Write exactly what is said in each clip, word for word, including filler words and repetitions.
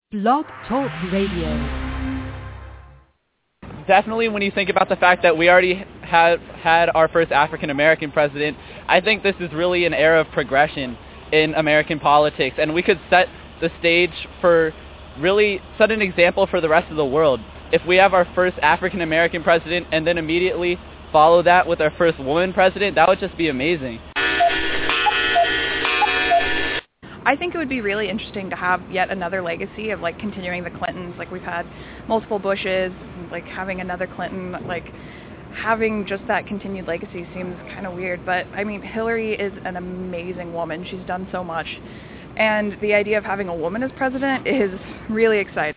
Blog Talk Radio. Definitely when you think about the fact that we already have had our first African American president, I think this is really an era of progression in American politics, and we could set the stage for really set an example for the rest of the world. If we have our first African American president and then immediately follow that with our first woman president, that would just be amazing. I think it would be really interesting to have yet another legacy of like continuing the Clintons. Like we've had multiple Bushes, like having another Clinton, like having just that continued legacy seems kind of weird. But I mean, Hillary is an amazing woman. She's done so much. And the idea of having a woman as president is really exciting.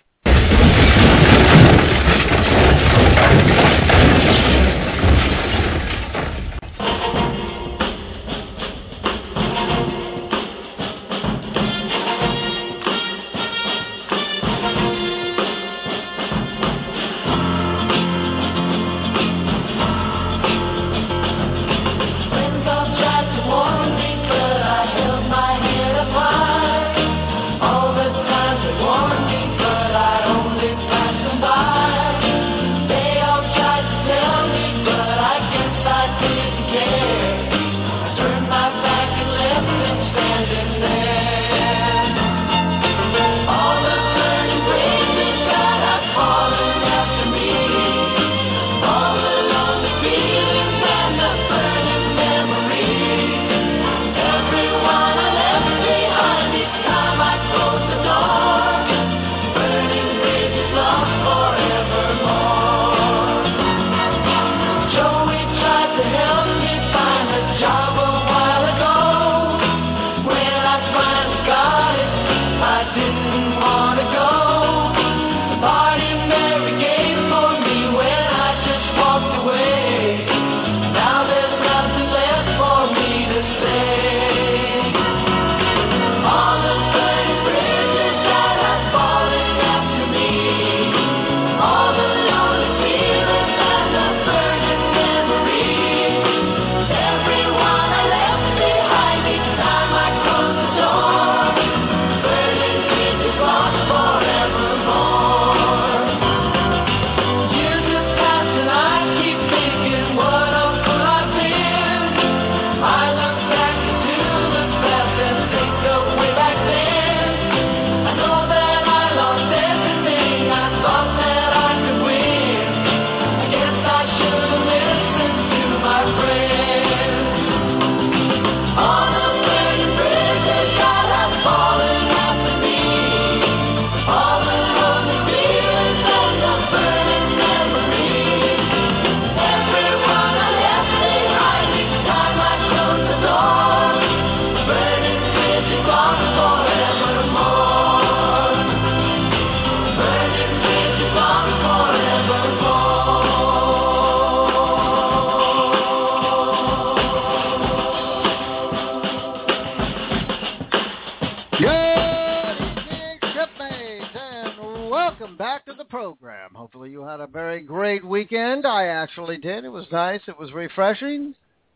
Actually did. It was nice. It was refreshing.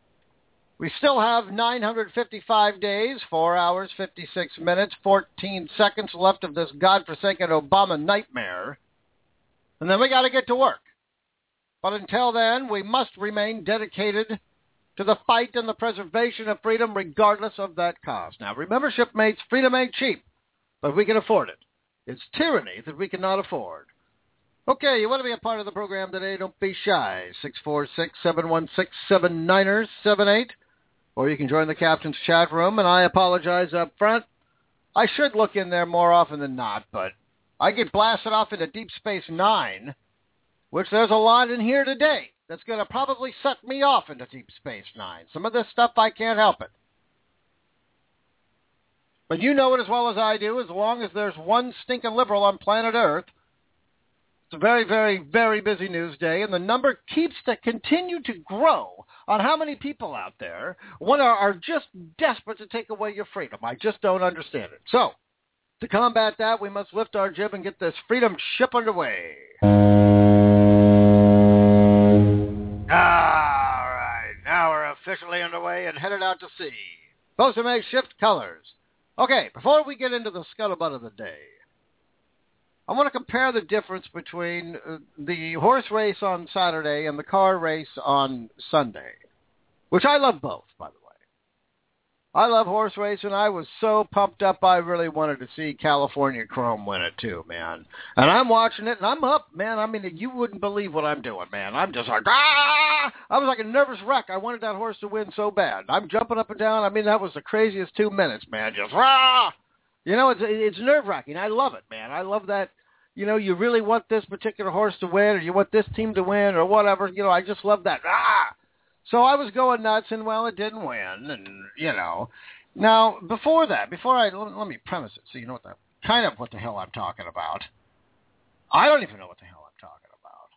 We still have nine hundred fifty-five days, four hours, fifty-six minutes, fourteen seconds left of this godforsaken Obama nightmare. And then we got to get to work. But until then, we must remain dedicated to the fight and the preservation of freedom regardless of that cost. Now, remember, shipmates, freedom ain't cheap, but we can afford it. It's tyranny that we cannot afford. Okay, you want to be a part of the program today, don't be shy. six four six, seven one six, seven nine seven eight. Or you can join the captain's chat room, and I apologize up front. I should look in there more often than not, but I get blasted off into Deep Space Nine, which there's a lot in here today that's going to probably suck me off into Deep Space Nine. Some of this stuff, I can't help it. But you know it as well as I do, as long as there's one stinking liberal on planet Earth. It's a very, very, very busy news day, and the number keeps to continue to grow on how many people out there one are, are just desperate to take away your freedom. I just don't understand it. So, to combat that, we must lift our jib and get this freedom ship underway. All right, now we're officially underway and headed out to sea. Supposed to make shift colors. Okay, before we get into the scuttlebutt of the day, I want to compare the difference between uh, the horse race on Saturday and the car race on Sunday, which I love both, by the way. I love horse racing. I was so pumped up, I really wanted to see California Chrome win it too, man. And I'm watching it, and I'm up, man. I mean, you wouldn't believe what I'm doing, man. I'm just like, ah! I was like a nervous wreck. I wanted that horse to win so bad. I'm jumping up and down. I mean, that was the craziest two minutes, man. Just, ah! You know, it's it's nerve-wracking. I love it, man. I love that, you know, you really want this particular horse to win, or you want this team to win, or whatever. You know, I just love that, ah! So I was going nuts, and, well, it didn't win, and, you know. Now, before that, before I, let, let me premise it so you know what the, kind of what the hell I'm talking about. I don't even know what the hell I'm talking about.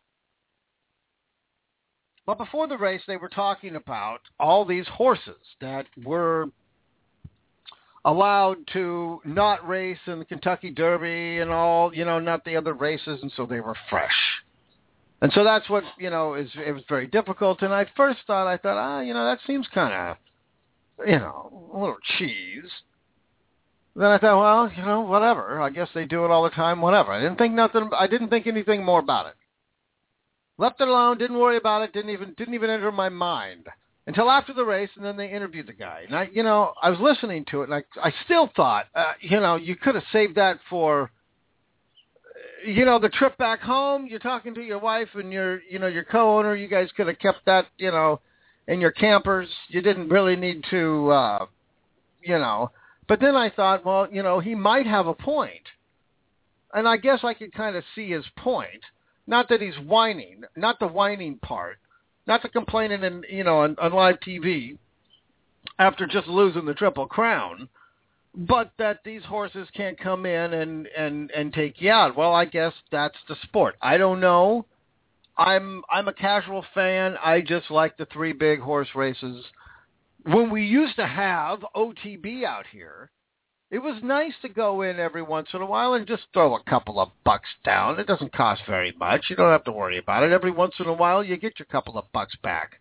But before the race, they were talking about all these horses that were allowed to not race in the Kentucky Derby and all, you know, not the other races, and so they were fresh. And so that's what, you know, is it was very difficult. And I first thought, I thought, ah, you know, that seems kind of, you know, a little cheese. Then I thought, well, you know, whatever. I guess they do it all the time, whatever. I didn't think nothing, I didn't think anything more about it. Left it alone, didn't worry about it, didn't even, didn't even enter my mind until after the race, and then they interviewed the guy. And I, you know, I was listening to it, and I, I still thought, uh, you know, you could have saved that for, you know, the trip back home. You're talking to your wife and your, you know, your co-owner. You guys could have kept that, you know, in your campers. You didn't really need to, uh, you know. But then I thought, well, you know, he might have a point. And I guess I could kind of see his point. Not that he's whining, not the whining part, not the complaining, in, you know, on, on live T V after just losing the Triple Crown. But that these horses can't come in and, and, and take you out. Well, I guess that's the sport. I don't know. I'm I'm a casual fan. I just like the three big horse races. When we used to have O T B out here, it was nice to go in every once in a while and just throw a couple of bucks down. It doesn't cost very much. You don't have to worry about it. Every once in a while, you get your couple of bucks back.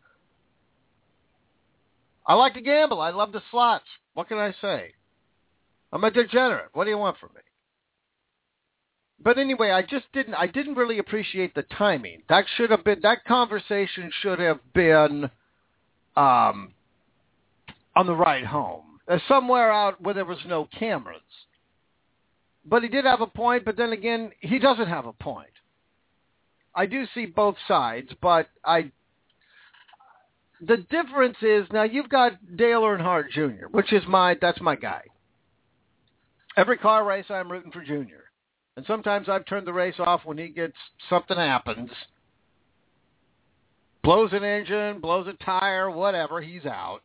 I like to gamble. I love the slots. What can I say? I'm a degenerate. What do you want from me? But anyway, I just didn't, I didn't really appreciate the timing. That should have been, that conversation should have been um, on the ride home. Uh, somewhere out where there was no cameras. But he did have a point, but then again, he doesn't have a point. I do see both sides, but I, the difference is, now you've got Dale Earnhardt Junior, which is my, that's my guy. Every car race, I'm rooting for Junior. And sometimes I've turned the race off when he gets, something happens. Blows an engine, blows a tire, whatever, he's out.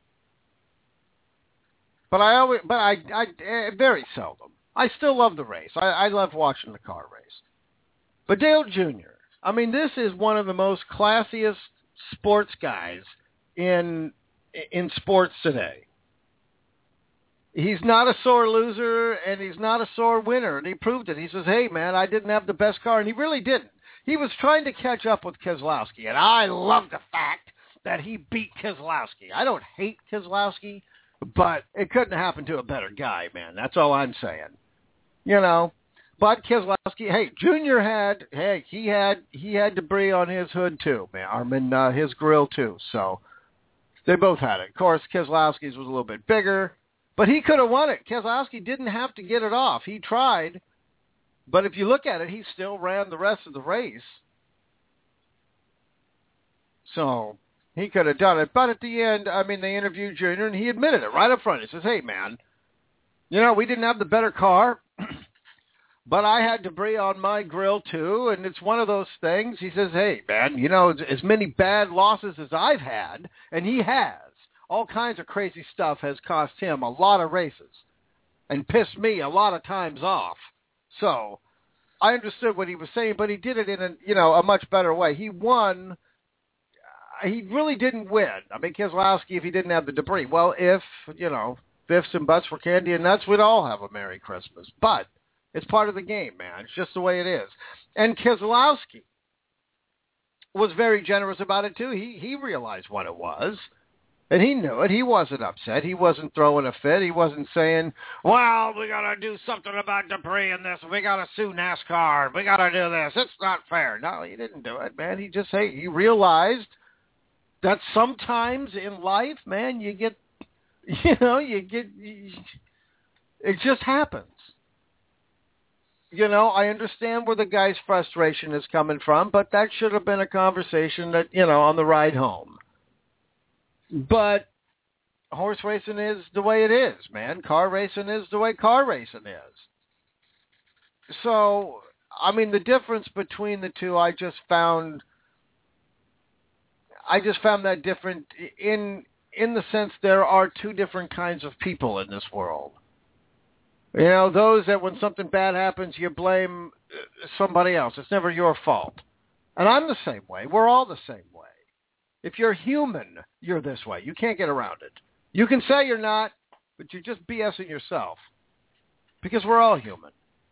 But I always, but I, I, very seldom. I still love the race. I, I love watching the car race. But Dale Junior, I mean, this is one of the most classiest sports guys in, in sports today. He's not a sore loser, and he's not a sore winner, and he proved it. He says, hey, man, I didn't have the best car, and he really didn't. He was trying to catch up with Keselowski, and I love the fact that he beat Keselowski. I don't hate Keselowski, but it couldn't happen to a better guy, man. That's all I'm saying. You know, but Keselowski, hey, Junior had, hey, he had he had debris on his hood, too, man. I mean, uh, his grill, too, so they both had it. Of course, Keselowski's was a little bit bigger. But he could have won it. Keselowski didn't have to get it off. He tried. But if you look at it, he still ran the rest of the race. So he could have done it. But at the end, I mean, they interviewed Junior, and he admitted it right up front. He says, hey, man, you know, we didn't have the better car, but I had debris on my grill, too, and it's one of those things. He says, hey, man, you know, as many bad losses as I've had, and he has. All kinds of crazy stuff has cost him a lot of races and pissed me a lot of times off. So I understood what he was saying, but he did it in a, you know, a much better way. He won. He really didn't win. I mean, Keselowski, if he didn't have the debris. Well, if, you know, ifs and buts for candy and nuts, we'd all have a Merry Christmas. But it's part of the game, man. It's just the way it is. And Keselowski was very generous about it, too. He, he realized what it was. And he knew it. He wasn't upset. He wasn't throwing a fit. He wasn't saying, well, we got to do something about debris in this. We got to sue NASCAR. We got to do this. It's not fair. No, he didn't do it, man. He just, hey, he realized that sometimes in life, man, you get, you know, you get, it just happens. You know, I understand where the guy's frustration is coming from, but that should have been a conversation that, you know, on the ride home. But horse racing is the way it is, man. Car racing is the way car racing is. So, I mean, the difference between the two, I just found, I just found that different in in the sense there are two different kinds of people in this world. You know, those that when something bad happens, you blame somebody else. It's never your fault. And I'm the same way. We're all the same way. If you're human, you're this way. You can't get around it. You can say you're not, but you're just BSing yourself. Because we're all human.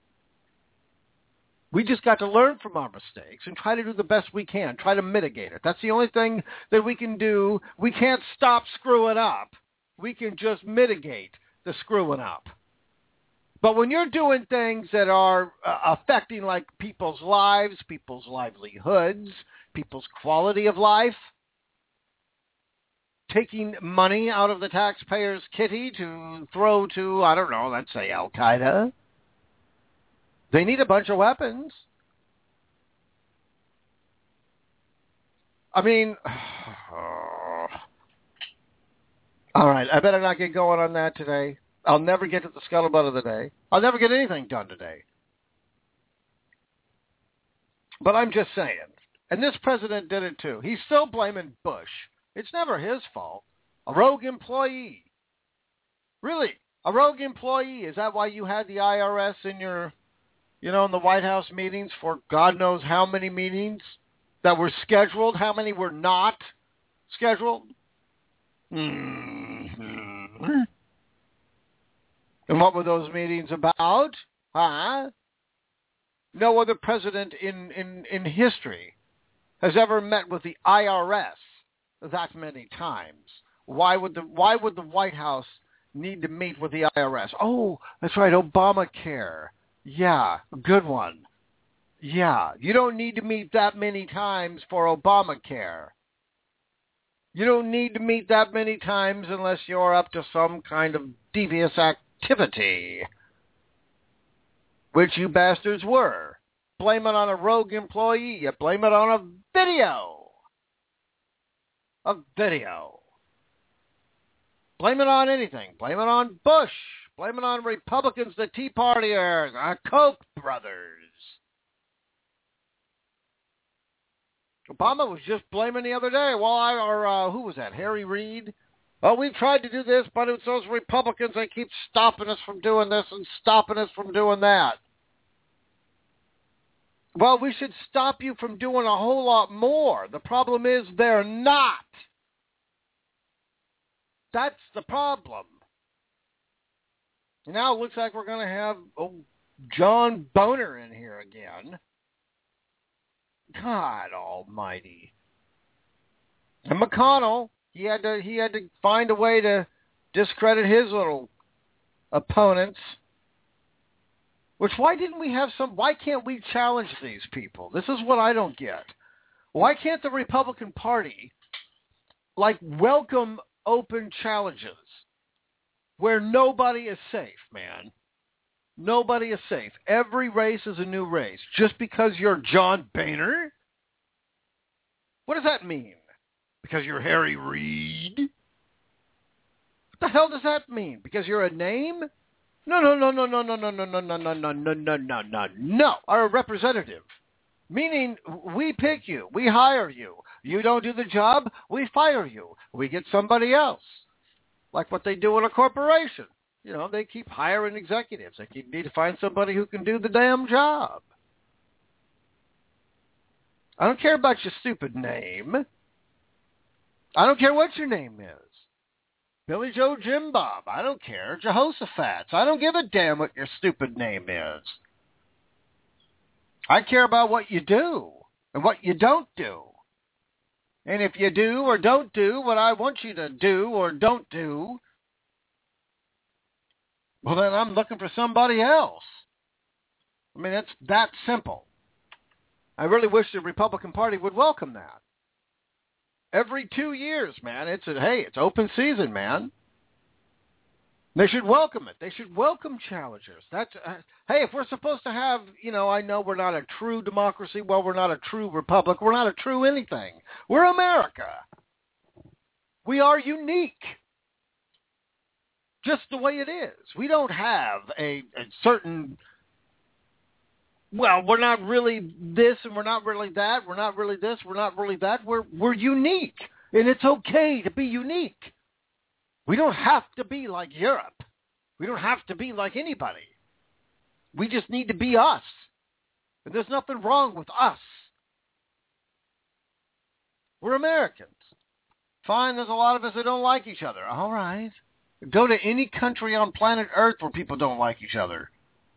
We just got to learn from our mistakes and try to do the best we can. Try to mitigate it. That's the only thing that we can do. We can't stop screwing up. We can just mitigate the screwing up. But when you're doing things that are uh, affecting like people's lives, people's livelihoods, people's quality of life, taking money out of the taxpayer's kitty to throw to, I don't know, let's say Al-Qaeda. They need a bunch of weapons. I mean, oh. All right, I better not get going on that today. I'll never get to the scuttlebutt of the day. I'll never get anything done today. But I'm just saying. And this president did it too. He's still blaming Bush. It's never his fault. A rogue employee. Really, a rogue employee. Is that why you had the I R S in your, you know, in the White House meetings for God knows how many meetings that were scheduled? How many were not scheduled? Mm-hmm. And what were those meetings about? Huh? No other president in, in, in history has ever met with the I R S that many times. Why would the why would the White House need to meet with the I R S? Oh, that's right, Obamacare. Yeah, good one. Yeah, you don't need to meet that many times for Obamacare. You don't need to meet that many times unless you're up to some kind of devious activity, which you bastards were. Blame it on a rogue employee. You blame it on a video. A video. Blame it on anything. Blame it on Bush. Blame it on Republicans, the Tea Partiers, our Koch brothers. Obama was just blaming the other day. Well, I, or uh, who was that? Harry Reid? Oh, we've tried to do this, but it's those Republicans that keep stopping us from doing this and stopping us from doing that. Well, we should stop you from doing a whole lot more. The problem is they're not. That's the problem. Now it looks like we're going to have oh, John Boehner in here again. God almighty. And McConnell, he had to he had to find a way to discredit his little opponents. Which, why didn't we have some, why can't we challenge these people? This is what I don't get. Why can't the Republican Party, like, welcome open challenges where nobody is safe, man? Nobody is safe. Every race is a new race. Just because you're John Boehner? What does that mean? Because you're Harry Reid? What the hell does that mean? Because you're a name? No, no, no, no, no, no, no, no, no, no, no, no, no, no, no, no, no. Are a representative. Meaning, we pick you. We hire you. You don't do the job, we fire you. We get somebody else. Like what they do in a corporation. You know, they keep hiring executives. They keep, need to find somebody who can do the damn job. I don't care about your stupid name. I don't care what your name is. Billy Joe Jim Bob, I don't care. Jehoshaphat, I don't give a damn what your stupid name is. I care about what you do and what you don't do. And if you do or don't do what I want you to do or don't do, well, then I'm looking for somebody else. I mean, it's that simple. I really wish the Republican Party would welcome that. Every two years, man, it's a, hey, it's open season, man. They should welcome it. They should welcome challengers. That's uh, hey, if we're supposed to have, you know, I know we're not a true democracy. Well, we're not a true republic. We're not a true anything. We're America. We are unique, just the way it is. We don't have a, a certain. Well, we're not really this, and we're not really that. We're not really this. We're not really that. We're we're unique, and it's okay to be unique. We don't have to be like Europe. We don't have to be like anybody. We just need to be us. And there's nothing wrong with us. We're Americans. Fine, there's a lot of us that don't like each other. All right. Go to any country on planet Earth where people don't like each other.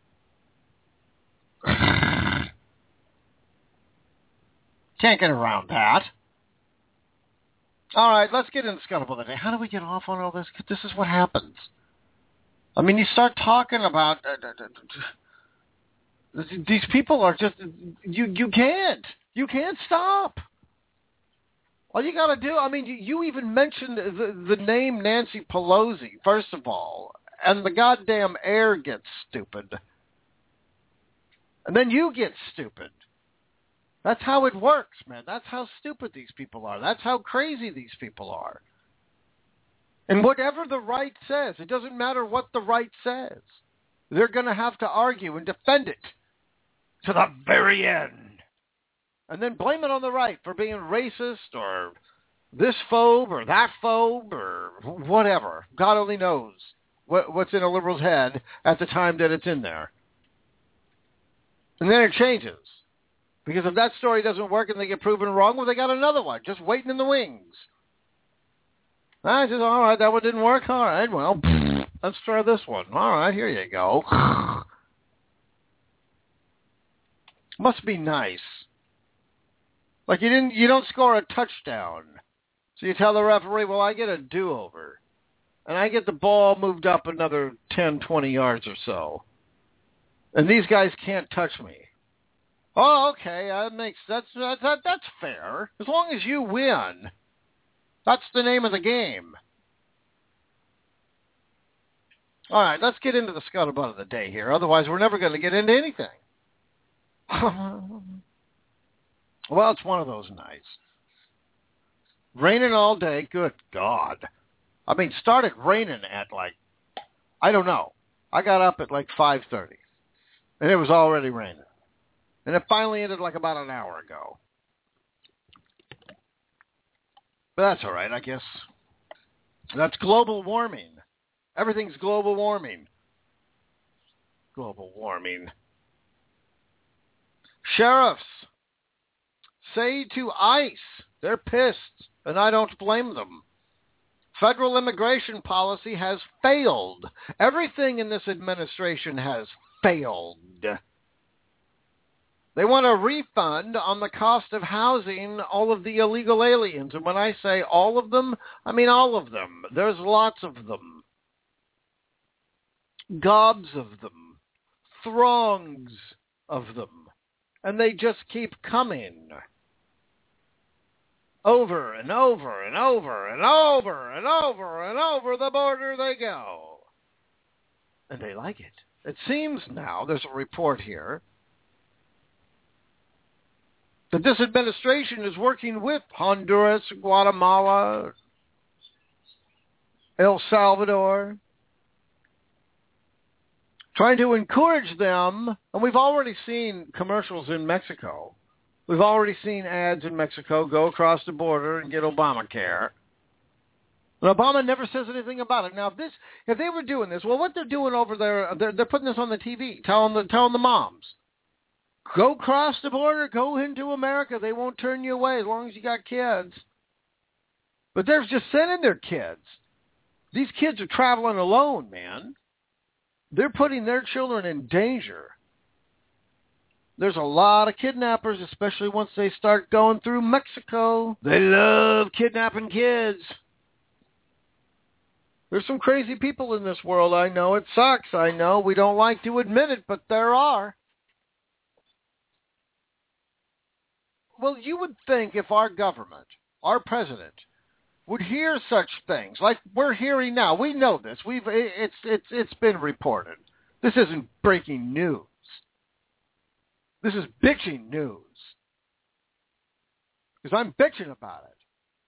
Can't get around that. All right, let's get into Scuttlebutt of the day. How do we get off on all this? This is what happens. I mean, you start talking about uh, uh, uh, these people are just you. You can't. You can't stop. All you got to do. I mean, you, you even mentioned the, the name Nancy Pelosi first of all, and the goddamn air gets stupid, and then you get stupid. That's how it works, man. That's how stupid these people are. That's how crazy these people are. And whatever the right says, it doesn't matter what the right says. They're going to have to argue and defend it to the very end. And then blame it on the right for being racist or this phobe or that phobe or whatever. God only knows what, what's in a liberal's head at the time that it's in there. And then it changes. Because if that story doesn't work and they get proven wrong, well, they got another one just waiting in the wings. I just, all right, that one didn't work. All right, well, let's try this one. All right, here you go. Must be nice. Like you didn't, you don't score a touchdown, so you tell the referee, well, I get a do-over, and I get the ball moved up another ten, twenty yards or so, and these guys can't touch me. Oh, okay, that makes that's that, that that's fair. As long as you win, that's the name of the game. All right, let's get into the scuttlebutt of the day here. Otherwise, we're never going to get into anything. Well, it's one of those nights. Raining all day. Good God. I mean, started raining at like, I don't know. I got up at like five thirty, and it was already raining. And it finally ended like about an hour ago. But that's all right, I guess. That's global warming. Everything's global warming. Global warming. Sheriffs say to ICE, they're pissed, and I don't blame them. Federal immigration policy has failed. Everything in this administration has failed. They want a refund on the cost of housing all of the illegal aliens. And when I say all of them, I mean all of them. There's lots of them. Gobs of them. Throngs of them. And they just keep coming. Over and over and over and over and over and over the border they go. And they like it. It seems now, there's a report here, that this administration is working with Honduras, Guatemala, El Salvador, trying to encourage them, and we've already seen commercials in Mexico. We've already seen ads in Mexico go across the border and get Obamacare. And Obama never says anything about it. Now, if this, if they were doing this, well, what they're doing over there, they're, they're putting this on the T V, telling the, telling the moms, go cross the border, go into America. They won't turn you away as long as you got kids. But they're just sending their kids. These kids are traveling alone, man. They're putting their children in danger. There's a lot of kidnappers, especially once they start going through Mexico. They love kidnapping kids. There's some crazy people in this world. I know it sucks. I know we don't like to admit it, but there are. Well, you would think if our government, our president, would hear such things like we're hearing now. We know this. We've it's it's it's been reported. This isn't breaking news. This is bitching news. Because I'm bitching about it.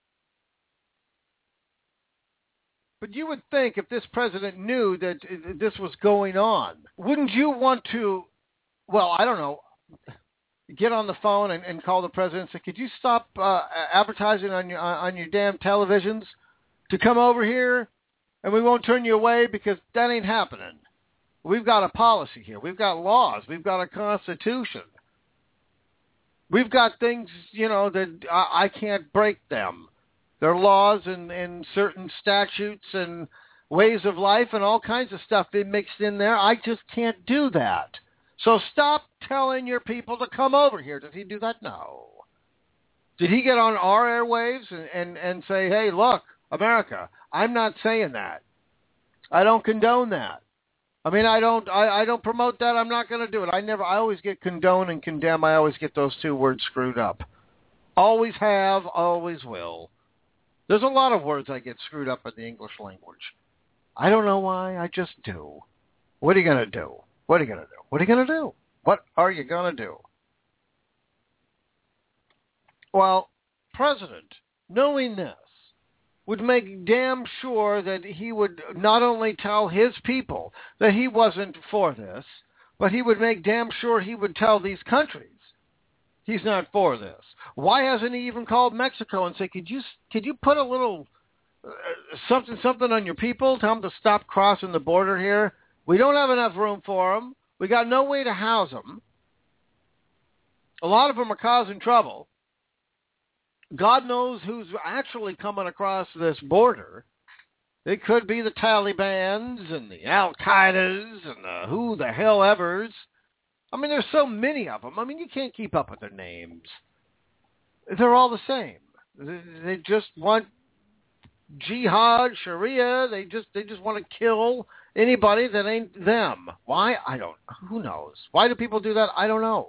But you would think if this president knew that this was going on, wouldn't you want to, well, I don't know, get on the phone and, and call the president and say, could you stop uh, advertising on your on your damn televisions to come over here and we won't turn you away because that ain't happening. We've got a policy here. We've got laws. We've got a constitution. We've got things, you know, that I, I can't break them. There are laws and, and certain statutes and ways of life and all kinds of stuff being mixed in there. I just can't do that. So stop telling your people to come over here. Did he do that? No. Did he get on our airwaves and, and, and say, hey, look, America, I'm not saying that. I don't condone that. I mean, I don't I, I don't promote that. I'm not going to do it. I never. I always get condone and condemn. I always get those two words screwed up. Always have, always will. There's a lot of words I get screwed up in the English language. I don't know why. I just do. What are you going to do? What are you going to do? What are you going to do? What are you going to do? Well, President, knowing this, would make damn sure that he would not only tell his people that he wasn't for this, but he would make damn sure he would tell these countries he's not for this. Why hasn't he even called Mexico and say, could you could you put a little uh, something something on your people, tell them to stop crossing the border here? We don't have enough room for them. We got no way to house them. A lot of them are causing trouble. God knows who's actually coming across this border. It could be the Talibans and the Al-Qaedas and the who the hell evers. I mean, there's so many of them. I mean, you can't keep up with their names. They're all the same. They just want jihad, Sharia. They just they just want to kill anybody that ain't them. Why? I don't. Who knows? Why do people do that? I don't know.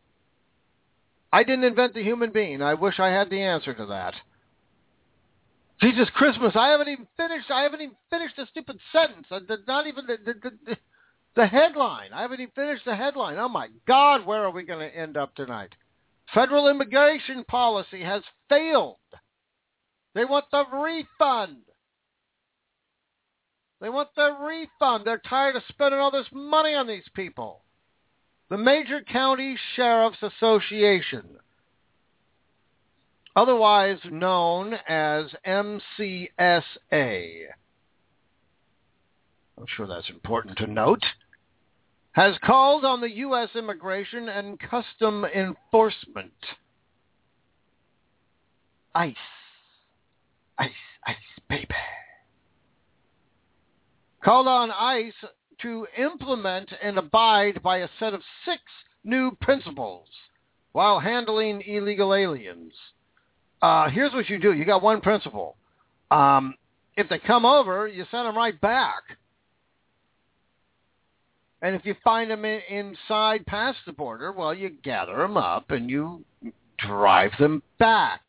I didn't invent the human being. I wish I had the answer to that. Jesus Christmas, I haven't even finished. I haven't even finished the stupid sentence. Not even the the, the, the headline. I haven't even finished the headline. Oh my God, where are we going to end up tonight? Federal immigration policy has failed. They want the refund. They want the refund. They're tired of spending all this money on these people. The Major County Sheriff's Association, otherwise known as M C S A, I'm sure that's important to note, has called on the U S Immigration and Custom Enforcement, ICE, ICE, ICE, baby, called on ICE to implement and abide by a set of six new principles while handling illegal aliens. Uh, here's what you do. You got one principle. Um, if they come over, you send them right back. And if you find them in, inside past the border, well, you gather them up and you drive them back.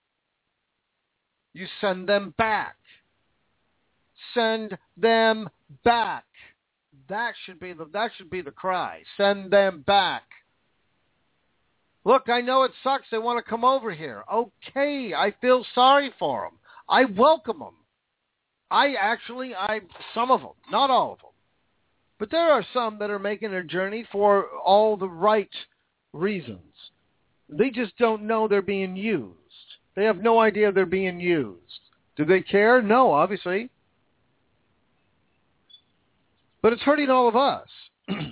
You send them back. Send them back. That should be the that should be the cry. Send them back. Look, I know it sucks. They want to come over here. Okay, I feel sorry for them. I welcome them. I actually, I some of them, not all of them, but there are some that are making a journey for all the right reasons. They just don't know they're being used. They have no idea they're being used. Do they care? No, obviously. But it's hurting all of us. And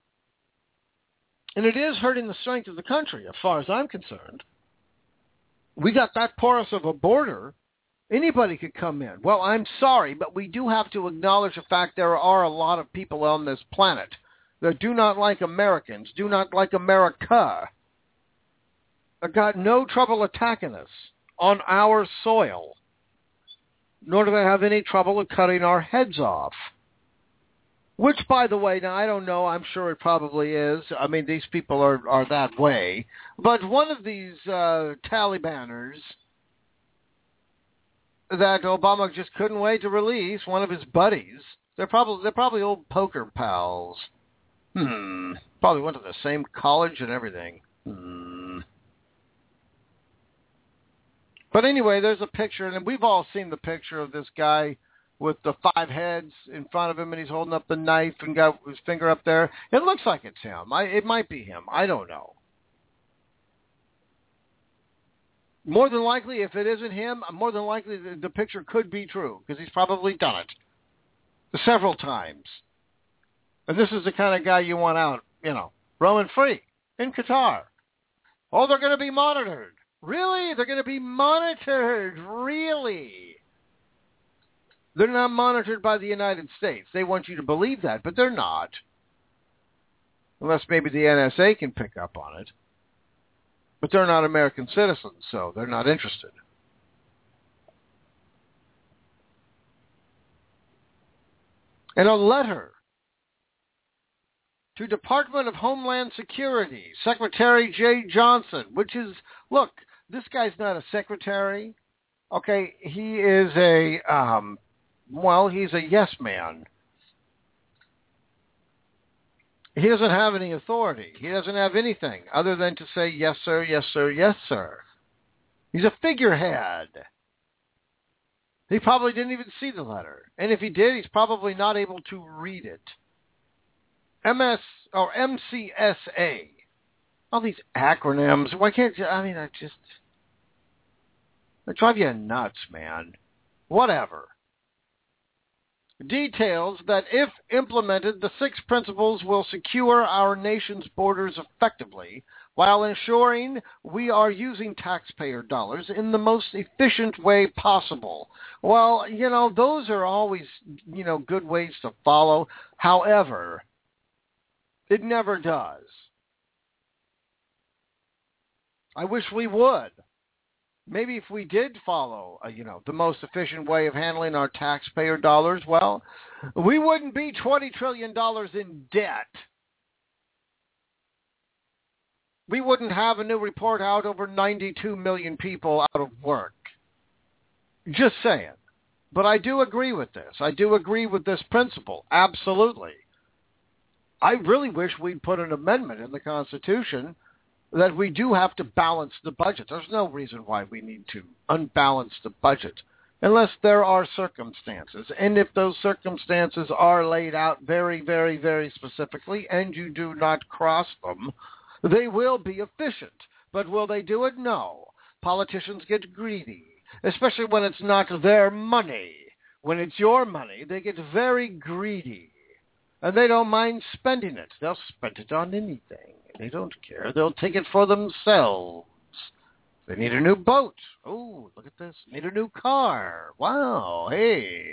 it is hurting the strength of the country, as far as I'm concerned. We got that porous of a border. Anybody could come in. Well, I'm sorry, but we do have to acknowledge the fact there are a lot of people on this planet that do not like Americans, do not like America, have got no trouble attacking us on our soil, nor do they have any trouble in cutting our heads off. Which, by the way, now I don't know, I'm sure it probably is. I mean, these people are, are that way. But one of these uh, Talibaners that Obama just couldn't wait to release, one of his buddies, they're probably they're probably old poker pals. Hmm. Probably went to the same college and everything. Hmm. But anyway, there's a picture, and we've all seen the picture of this guy with the five heads in front of him, and he's holding up the knife and got his finger up there. It looks like it's him. I, it might be him. I don't know. More than likely, if it isn't him, more than likely the, the picture could be true, because he's probably done it several times. And this is the kind of guy you want out, you know, roaming free in Qatar. Oh, they're going to be monitored. Really? They're going to be monitored. Really? They're not monitored by the United States. They want you to believe that, but they're not. Unless maybe the N S A can pick up on it. But they're not American citizens, so they're not interested. And a letter to Department of Homeland Security, Secretary Jay Johnson, which is, look, this guy's not a secretary. Okay, he is a, um, well, he's a yes man. He doesn't have any authority. He doesn't have anything other than to say, yes, sir, yes, sir, yes, sir. He's a figurehead. He probably didn't even see the letter. And if he did, he's probably not able to read it. M S or M C S A. All these acronyms. Why can't you, I mean, I just, they drive you nuts, man. Whatever. Details that if implemented, the six principles will secure our nation's borders effectively while ensuring we are using taxpayer dollars in the most efficient way possible. Well, you know, those are always, you know, good ways to follow. However, it never does. I wish we would. Maybe if we did follow, uh, you know, the most efficient way of handling our taxpayer dollars, well, we wouldn't be twenty trillion dollars in debt. We wouldn't have a new report out over ninety-two million people out of work. Just saying. But I do agree with this. I do agree with this principle. Absolutely. I really wish we'd put an amendment in the Constitution that we do have to balance the budget. There's no reason why we need to unbalance the budget unless there are circumstances. And if those circumstances are laid out very, very, very specifically and you do not cross them, they will be efficient. But will they do it? No. Politicians get greedy, especially when it's not their money. When it's your money, they get very greedy. And they don't mind spending it. They'll spend it on anything. They don't care. They'll take it for themselves. They need a new boat. Oh, look at this. Need a new car. Wow, hey.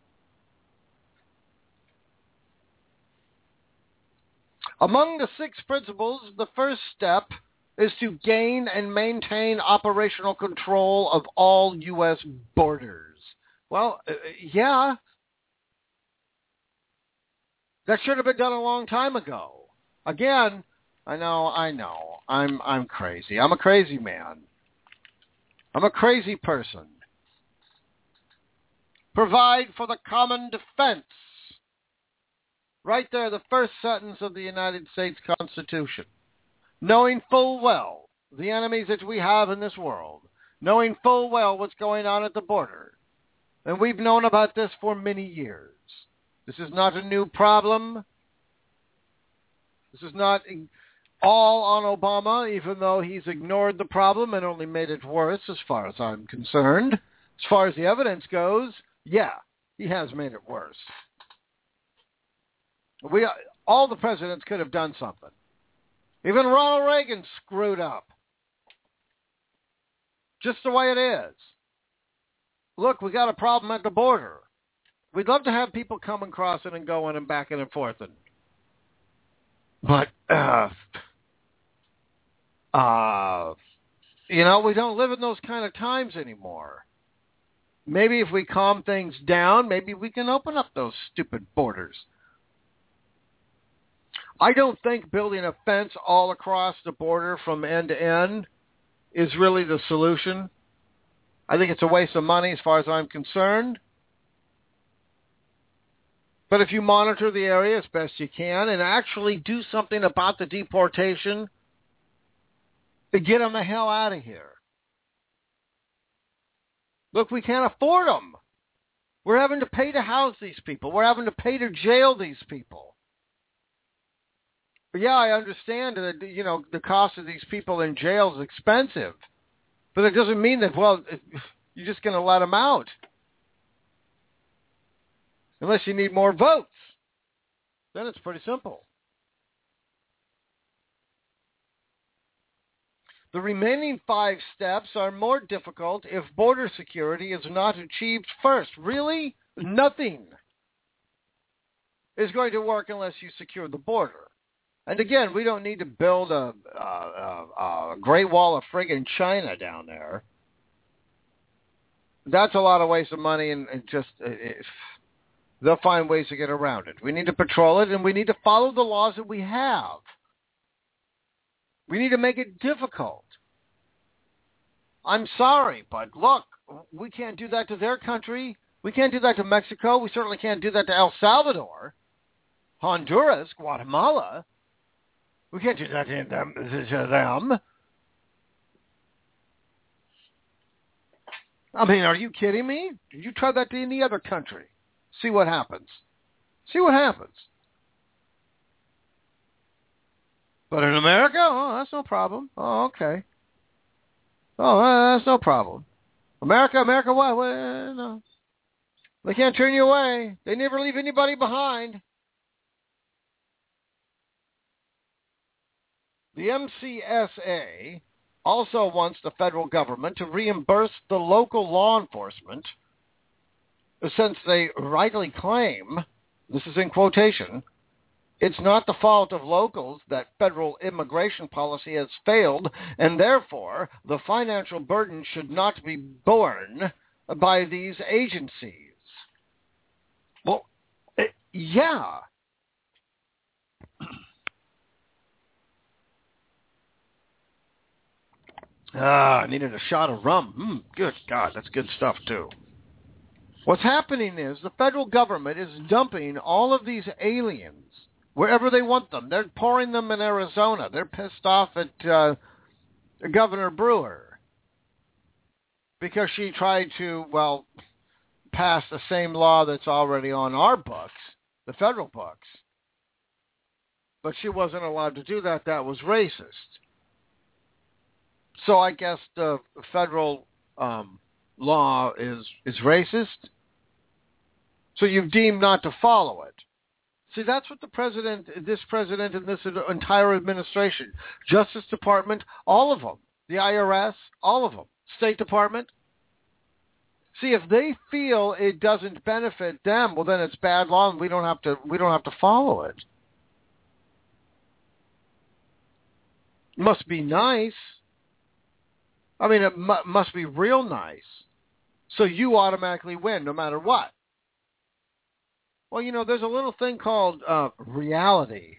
Among the six principles, the first step is to gain and maintain operational control of all U S borders. Well, uh, yeah. That should have been done a long time ago. Again, I know, I know. I'm I'm crazy. I'm a crazy man. I'm a crazy person. Provide for the common defense. Right there, the first sentence of the United States Constitution. Knowing full well the enemies that we have in this world. Knowing full well what's going on at the border. And we've known about this for many years. This is not a new problem. This is not all on Obama, even though he's ignored the problem and only made it worse as far as I'm concerned. As far as the evidence goes, yeah, he has made it worse. We, all the presidents could have done something. Even Ronald Reagan screwed up. Just the way it is. Look, we got a problem at the border. We'd love to have people coming, crossing, and going and backing and forth. And But, uh, uh, you know, we don't live in those kind of times anymore. Maybe if we calm things down, maybe we can open up those stupid borders. I don't think building a fence all across the border from end to end is really the solution. I think it's a waste of money as far as I'm concerned. But if you monitor the area as best you can and actually do something about the deportation, to get them the hell out of here. Look, we can't afford them. We're having to pay to house these people. We're having to pay to jail these people. But yeah, I understand that, you know, the cost of these people in jail is expensive. But it doesn't mean that, well, you're just going to let them out. Unless you need more votes. Then it's pretty simple. The remaining five steps are more difficult if border security is not achieved first. Really? Nothing is going to work unless you secure the border. And again, we don't need to build a, a, a, a Great Wall of friggin' China down there. That's a lot of waste of money, and, and just if they'll find ways to get around it. We need to patrol it, and we need to follow the laws that we have. We need to make it difficult. I'm sorry, but look, we can't do that to their country. We can't do that to Mexico. We certainly can't do that to El Salvador, Honduras, Guatemala. We can't do that to them. To them. I mean, are you kidding me? You try that to any other country. See what happens. See what happens. But in America, oh, that's no problem. Oh, okay. Oh, uh, that's no problem. America, America, what? Well, no. They can't turn you away. They never leave anybody behind. The M C S A also wants the federal government to reimburse the local law enforcement since they rightly claim, this is in quotation, it's not the fault of locals that federal immigration policy has failed, and therefore the financial burden should not be borne by these agencies. Well, it, yeah. Ah, I needed a shot of rum. Mm, good God, that's good stuff too. What's happening is the federal government is dumping all of these aliens wherever they want them. They're pouring them in Arizona. They're pissed off at uh, Governor Brewer because she tried to, well, pass the same law that's already on our books, the federal books. But she wasn't allowed to do that. That was racist. So I guess the federal um, law is is racist. So you've deemed not to follow it. See, that's what the president, this president, and this entire administration, Justice Department, all of them, the I R S, all of them, State Department. See, if they feel it doesn't benefit them, well, then it's bad law, and we don't have to we don't have to follow it. Must be nice. I mean, it mu- must be real nice. So you automatically win no matter what. Well, you know, there's a little thing called uh, reality.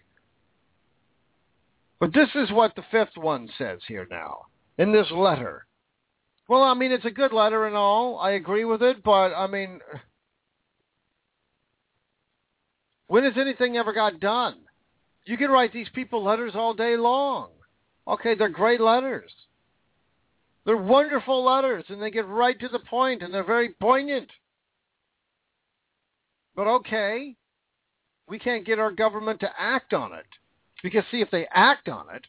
But this is what the fifth one says here now, in this letter. Well, I mean, it's a good letter and all. I agree with it, but, I mean, when has anything ever got done? You can write these people letters all day long. Okay, they're great letters. They're wonderful letters, and they get right to the point, and they're very poignant. But okay, we can't get our government to act on it. Because, see, if they act on it,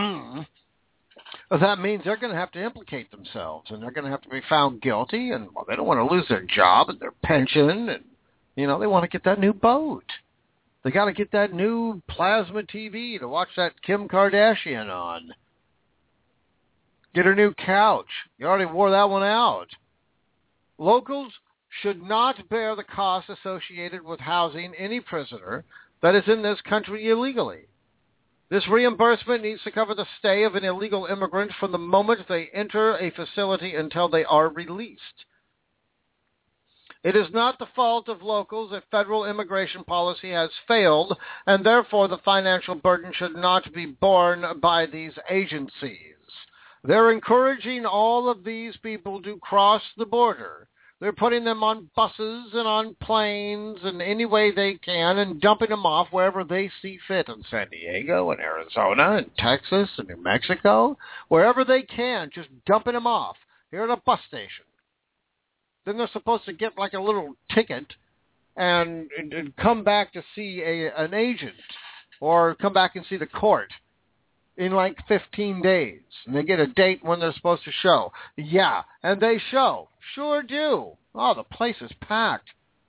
that means they're going to have to implicate themselves, and they're going to have to be found guilty, and well, they don't want to lose their job and their pension, and, you know, they want to get that new boat. They got to get that new plasma T V to watch that Kim Kardashian on. Get her new couch. You already wore that one out. Locals should not bear the costs associated with housing any prisoner that is in this country illegally. This reimbursement needs to cover the stay of an illegal immigrant from the moment they enter a facility until they are released. It is not the fault of locals if federal immigration policy has failed, and therefore the financial burden should not be borne by these agencies. They're encouraging all of these people to cross the border. They're putting them on buses and on planes and any way they can and dumping them off wherever they see fit in San Diego and Arizona and Texas and New Mexico, wherever they can, just dumping them off here at a bus station. Then they're supposed to get like a little ticket and, and, and come back to see a, an agent or come back and see the court in like fifteen days. And they get a date when they're supposed to show. Yeah, and they show. Sure do. Oh, the place is packed.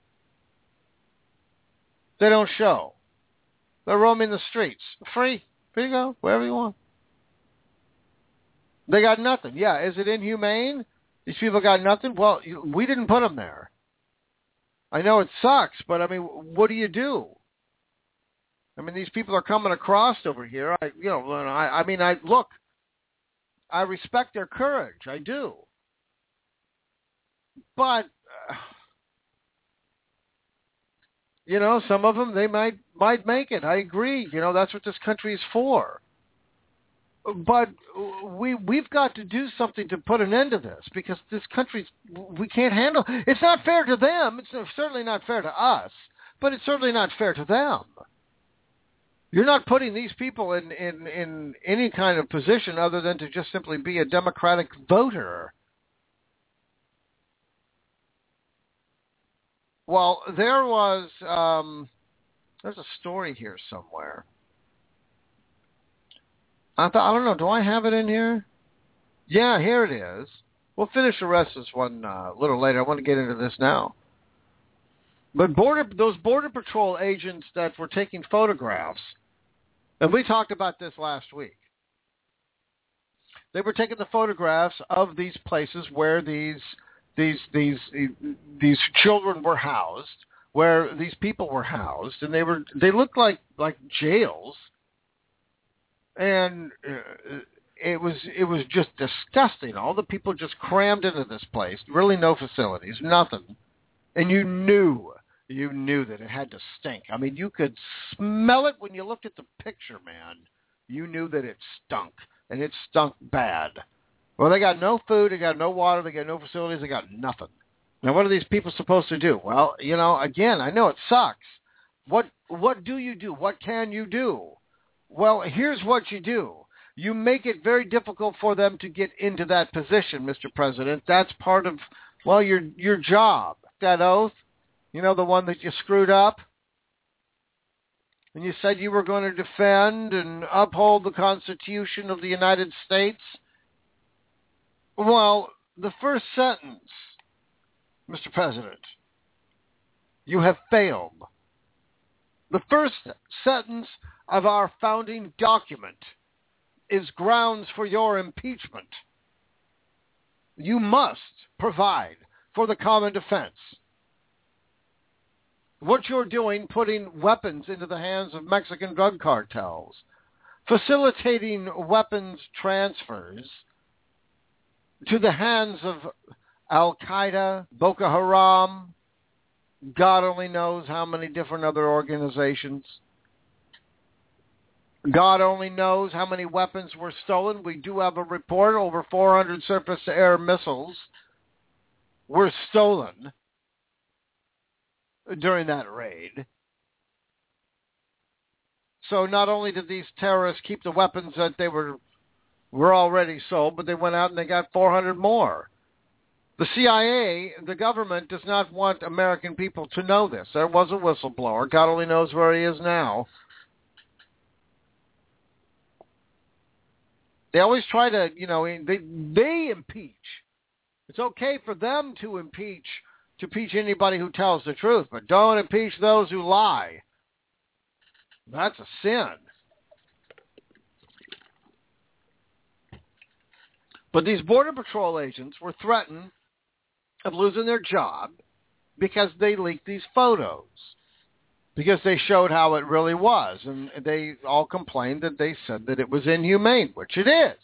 They don't show. They're roaming the streets. Free. Free to go. Wherever you want. They got nothing. Yeah, is it inhumane? These people got nothing? Well, we didn't put them there. I know it sucks, but I mean, what do you do? I mean, these people are coming across over here. I, you know, I, I mean, I look. I respect their courage. I do. But uh, you know, some of them they might might make it. I agree. You know, that's what this country is for. But we we've got to do something to put an end to this because this country's we can't handle. It's not fair to them. It's certainly not fair to us. But it's certainly not fair to them. You're not putting these people in, in, in any kind of position other than to just simply be a Democratic voter. Well, there was, um, there's a story here somewhere. I thought, I don't know, do I have it in here? Yeah, here it is. We'll finish the rest of this one uh, a little later. I want to get into this now. But border, those Border Patrol agents that were taking photographs, and we talked about this last week. They were taking the photographs of these places where these these these these children were housed, where these people were housed, and they were they looked like like jails, and uh, it was it was just disgusting. All the people just crammed into this place. Really, no facilities, nothing, and you knew. You knew that it had to stink. I mean, you could smell it when you looked at the picture, man. You knew that it stunk, and it stunk bad. Well, they got no food, they got no water, they got no facilities, they got nothing. Now, what are these people supposed to do? Well, you know, again, I know it sucks. What what do you do? What can you do? Well, here's what you do. You make it very difficult for them to get into that position, Mister President. That's part of, well, your your job. That oath. You know, the one that you screwed up? And you said you were going to defend and uphold the Constitution of the United States? Well, the first sentence, Mister President, you have failed. The first sentence of our founding document is grounds for your impeachment. You must provide for the common defense. What you're doing, putting weapons into the hands of Mexican drug cartels, facilitating weapons transfers to the hands of Al-Qaeda, Boko Haram, God only knows how many different other organizations. God only knows how many weapons were stolen. We do have a report, over four hundred surface-to-air missiles were stolen during that raid. So not only did these terrorists keep the weapons that they were were already sold, but they went out and they got four hundred more. The C I A, the government, does not want American people to know this. There was a whistleblower. God only knows where he is now. They always try to, you know, they they impeach. It's okay for them to impeach to impeach anybody who tells the truth, but don't impeach those who lie. That's a sin. But these Border Patrol agents were threatened of losing their job because they leaked these photos. because they showed how it really was. And they all complained that they said that it was inhumane, which it is.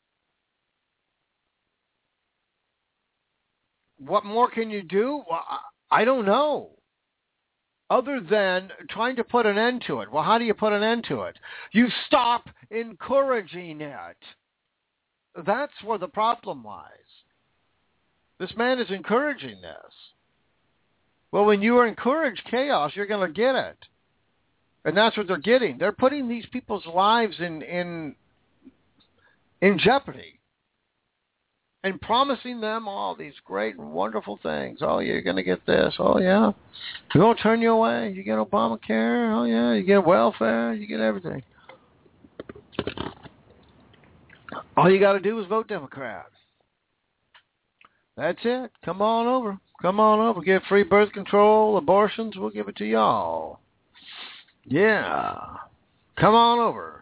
What more can you do? Well, I don't know. Other than trying to put an end to it. Well, how do you put an end to it? You stop encouraging it. That's where the problem lies. This man is encouraging this. Well, when you encourage chaos, you're going to get it. And that's what they're getting. They're putting these people's lives in in, in jeopardy. And promising them all these great and wonderful things. Oh, you're going to get this. Oh, yeah. We won't turn you away. You get Obamacare. Oh, yeah. You get welfare. You get everything. All you got to do is vote Democrat. That's it. Come on over. Come on over. Get free birth control, abortions. We'll give it to y'all. Yeah. Come on over.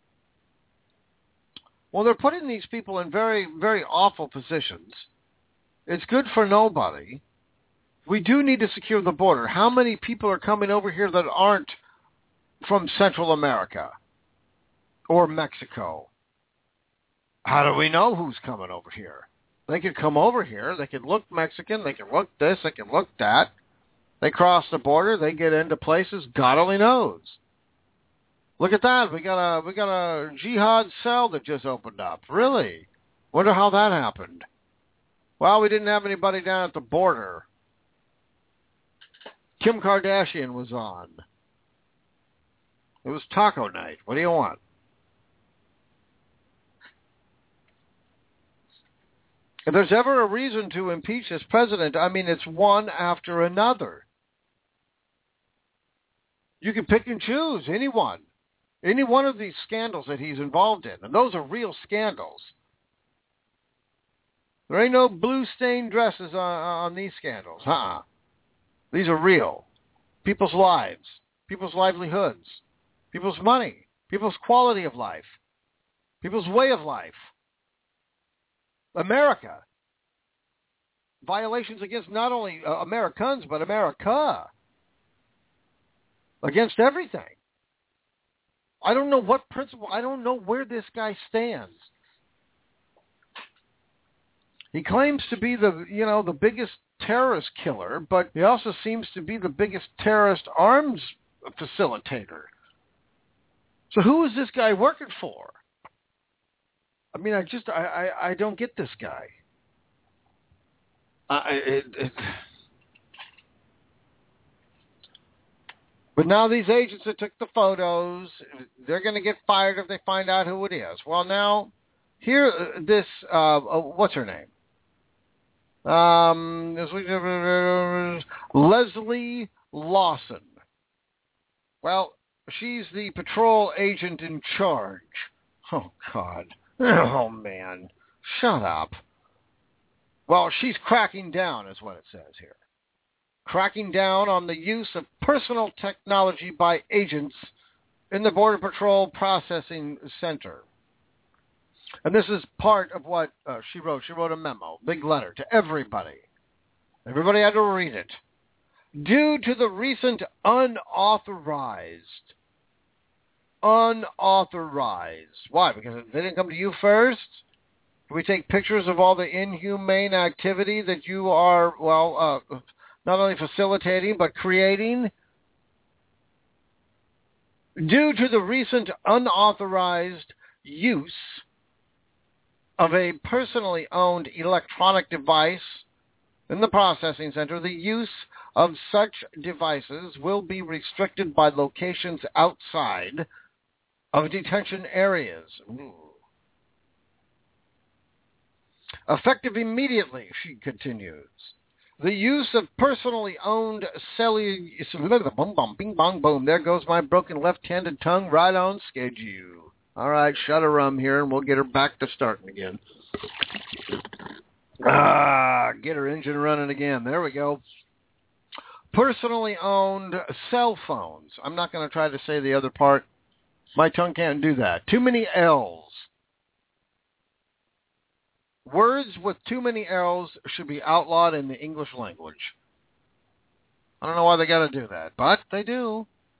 Well, they're putting these people in very, very awful positions. It's good for nobody. We do need to secure the border. How many people are coming over here that aren't from Central America or Mexico? How do we know who's coming over here? They could come over here. They could look Mexican. They could look this. They could look that. They cross the border. They get into places God only knows. Look at that. We got a we got a jihad cell that just opened up. Really? Wonder how that happened. Well, we didn't have anybody down at the border. Kim Kardashian was on. It was taco night. What do you want? If there's ever a reason to impeach this president, I mean, it's one after another. You can pick and choose anyone. Any one of these scandals that he's involved in. And those are real scandals. There ain't no blue stained dresses on, on these scandals. Uh-uh. These are real. People's lives. People's livelihoods. People's money. People's quality of life. People's way of life. America. Violations against not only uh, Americans, but America. Against everything. I don't know what principle, I don't know where this guy stands. He claims to be the, you know, the biggest terrorist killer, but he also seems to be the biggest terrorist arms facilitator. So who is this guy working for? I mean, I just, I, I, I don't get this guy. I, it, it, But now these agents that took the photos, they're going to get fired if they find out who it is. Well, now, here, this, uh, uh, what's her name? Um, Leslie Lawson. Well, she's the patrol agent in charge. Oh, God. Oh, man. Shut up. Well, she's cracking down, is what it says here. Cracking down on the use of personal technology by agents in the Border Patrol Processing Center. And this is part of what uh, she wrote. She wrote a memo, big letter to everybody. Everybody had to read it. Due to the recent unauthorized, unauthorized, why? Because they didn't come to you first? Can we take pictures of all the inhumane activity that you are, well, uh, not only facilitating, but creating? Due to the recent unauthorized use of a personally owned electronic device in the processing center, the use of such devices will be restricted by locations outside of detention areas. Ooh. Effective immediately, she continues. The use of personally owned cellular... Boom, boom, bing, bong, boom. There goes my broken left-handed tongue right on schedule. All right, shut her rum here, and we'll get her back to starting again. Ah, get her engine running again. There we go. Personally owned cell phones. I'm not going to try to say the other part. My tongue can't do that. Too many L's. Words with too many L's should be outlawed in the English language. I don't know why they got to do that, but they do.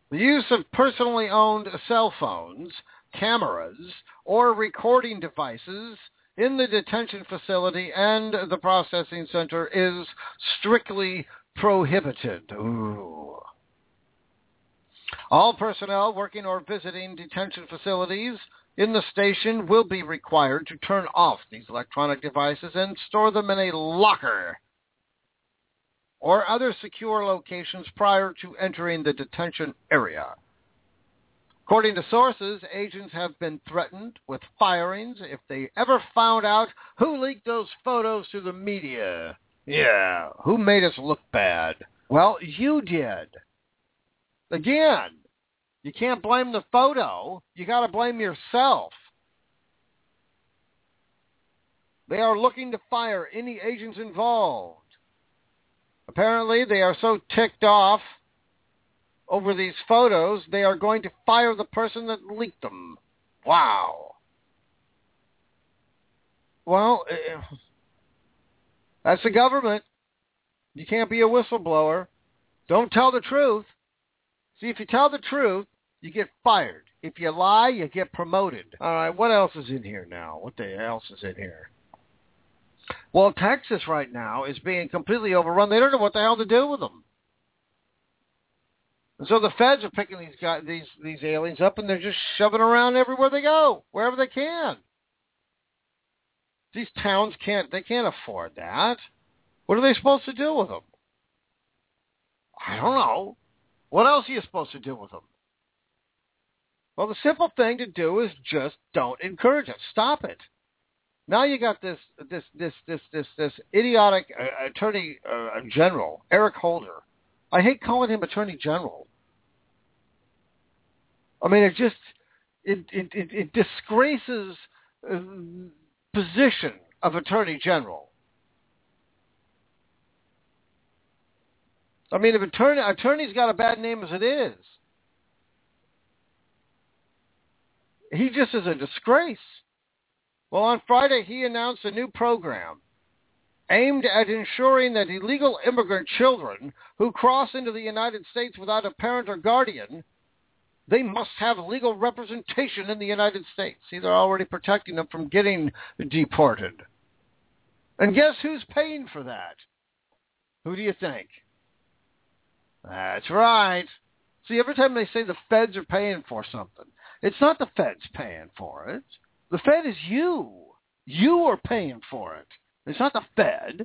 The use of personally owned cell phones, cameras, or recording devices in the detention facility and the processing center is strictly prohibited. Ooh. All personnel working or visiting detention facilities in the station will be required to turn off these electronic devices and store them in a locker or other secure locations prior to entering the detention area. According to sources, agents have been threatened with firings if they ever found out who leaked those photos to the media. Yeah, who made us look bad? Well, you did. Again, you can't blame the photo. You got to blame yourself. They are looking to fire any agents involved. Apparently, they are so ticked off over these photos, they are going to fire the person that leaked them. Wow. Well, that's the government. You can't be a whistleblower. Don't tell the truth. See, if you tell the truth, you get fired. If you lie, you get promoted. All right, what else is in here now? What the else is in here? Well, Texas right now is being completely overrun. They don't know what the hell to do with them. And so the feds are picking these guys, these these aliens up, and they're just shoving around everywhere they go, wherever they can. These towns can't, they can't afford that. What are they supposed to do with them? I don't know. What else are you supposed to do with them? Well, the simple thing to do is just don't encourage it. Stop it. Now you got this this this this this this idiotic uh, attorney uh, general, Eric Holder. I hate calling him attorney general. I mean, it just it it it, it disgraces uh, position of attorney general. I mean, if attorney attorney's got a bad name as it is, he just is a disgrace. Well, on Friday, he announced a new program aimed at ensuring that illegal immigrant children who cross into the United States without a parent or guardian, they must have legal representation in the United States. See, they're already protecting them from getting deported. And guess who's paying for that? Who do you think? That's right. See, every time they say the feds are paying for something, it's not the feds paying for it. The Fed is you. You are paying for it. It's not the Fed.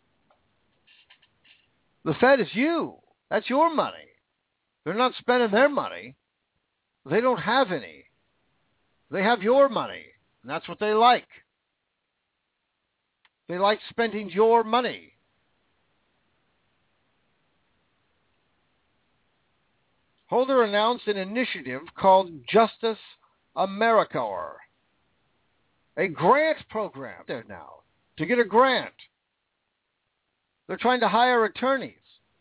The Fed is you. That's your money. They're not spending their money. They don't have any. They have your money, and that's what they like. They like spending your money. Holder announced an initiative called Justice AmeriCorps, a grant program there now, to get a grant. They're trying to hire attorneys.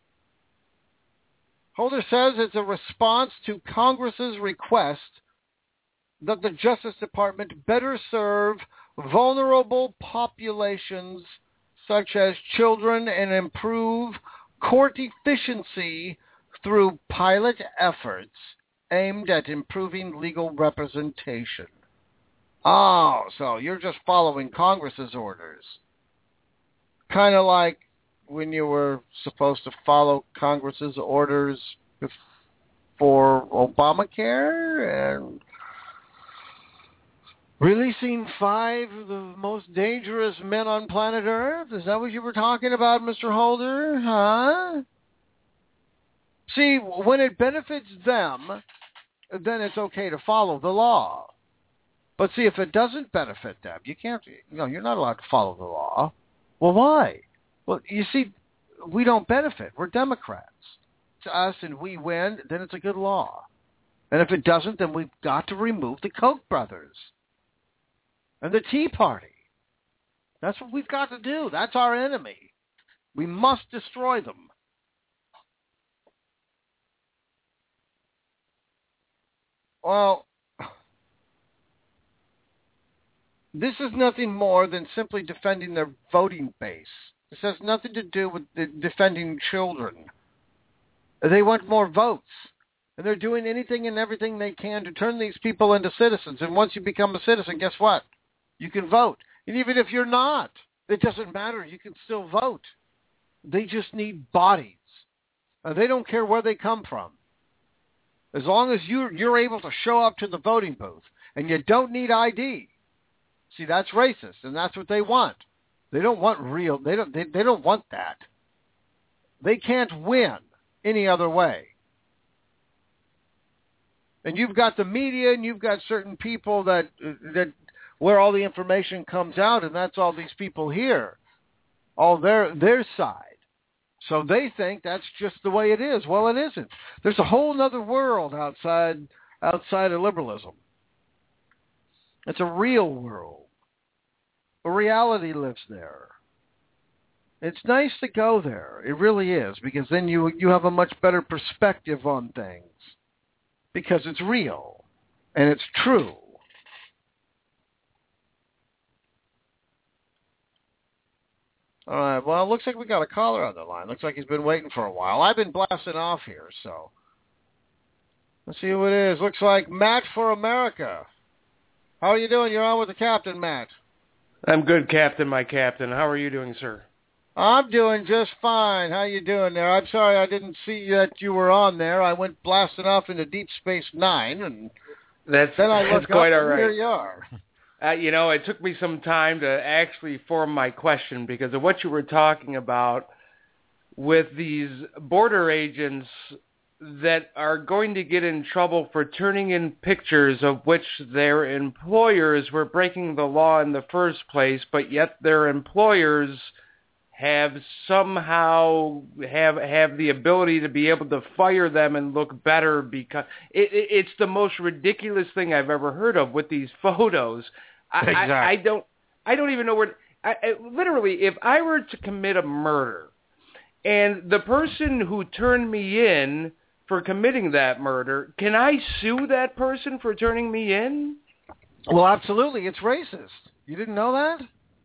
Holder says it's a response to Congress's request that the Justice Department better serve vulnerable populations such as children and improve court efficiency through pilot efforts aimed at improving legal representation. Oh, so you're just following Congress's orders. Kind of like when you were supposed to follow Congress's orders for Obamacare and releasing five of the most dangerous men on planet Earth. Is that what you were talking about, Mister Holder? Huh? See, when it benefits them, then it's okay to follow the law. But see, if it doesn't benefit them, you can't, you know, you're not allowed to follow the law. Well, why? Well, you see, we don't benefit. We're Democrats. It's us and we win, then it's a good law. And if it doesn't, then we've got to remove the Koch brothers and the Tea Party. That's what we've got to do. That's our enemy. We must destroy them. Well, this is nothing more than simply defending their voting base. This has nothing to do with the defending children. They want more votes. And they're doing anything and everything they can to turn these people into citizens. And once you become a citizen, guess what? You can vote. And even if you're not, it doesn't matter. You can still vote. They just need bodies. Uh, they don't care where they come from. As long as you're, you're able to show up to the voting booth and you don't need I D. See, that's racist, and that's what they want. They don't want real. They don't. They, they don't want that. They can't win any other way. And you've got the media, and you've got certain people that that where all the information comes out, and that's all these people hear, all their their side. So they think that's just the way it is. Well, it isn't. There's a whole other world outside outside of liberalism. It's a real world. A reality lives there. It's nice to go there. It really is, because then you you have a much better perspective on things. Because it's real and it's true. All right, well, it looks like we got a caller on the line. Looks like he's been waiting for a while. I've been blasting off here, so let's see who it is. Looks like Matt for America. How are you doing? You're on with the captain, Matt. I'm good, Captain, my captain. How are you doing, sir? I'm doing just fine. How you doing there? I'm sorry I didn't see that you were on there. I went blasting off into Deep Space Nine, and that's, then I that's looked quite up all and right. here you are. Uh, you know, it took me some time to actually form my question because of what you were talking about with these border agents that are going to get in trouble for turning in pictures of which their employers were breaking the law in the first place, but yet their employers have somehow have have the ability to be able to fire them and look better because it, it, it's the most ridiculous thing I've ever heard of with these photos. I, exactly. I, I don't I don't even know where. I, I, literally, if I were to commit a murder, and the person who turned me in for committing that murder, can I sue that person for turning me in? Well, absolutely. It's racist. You didn't know that?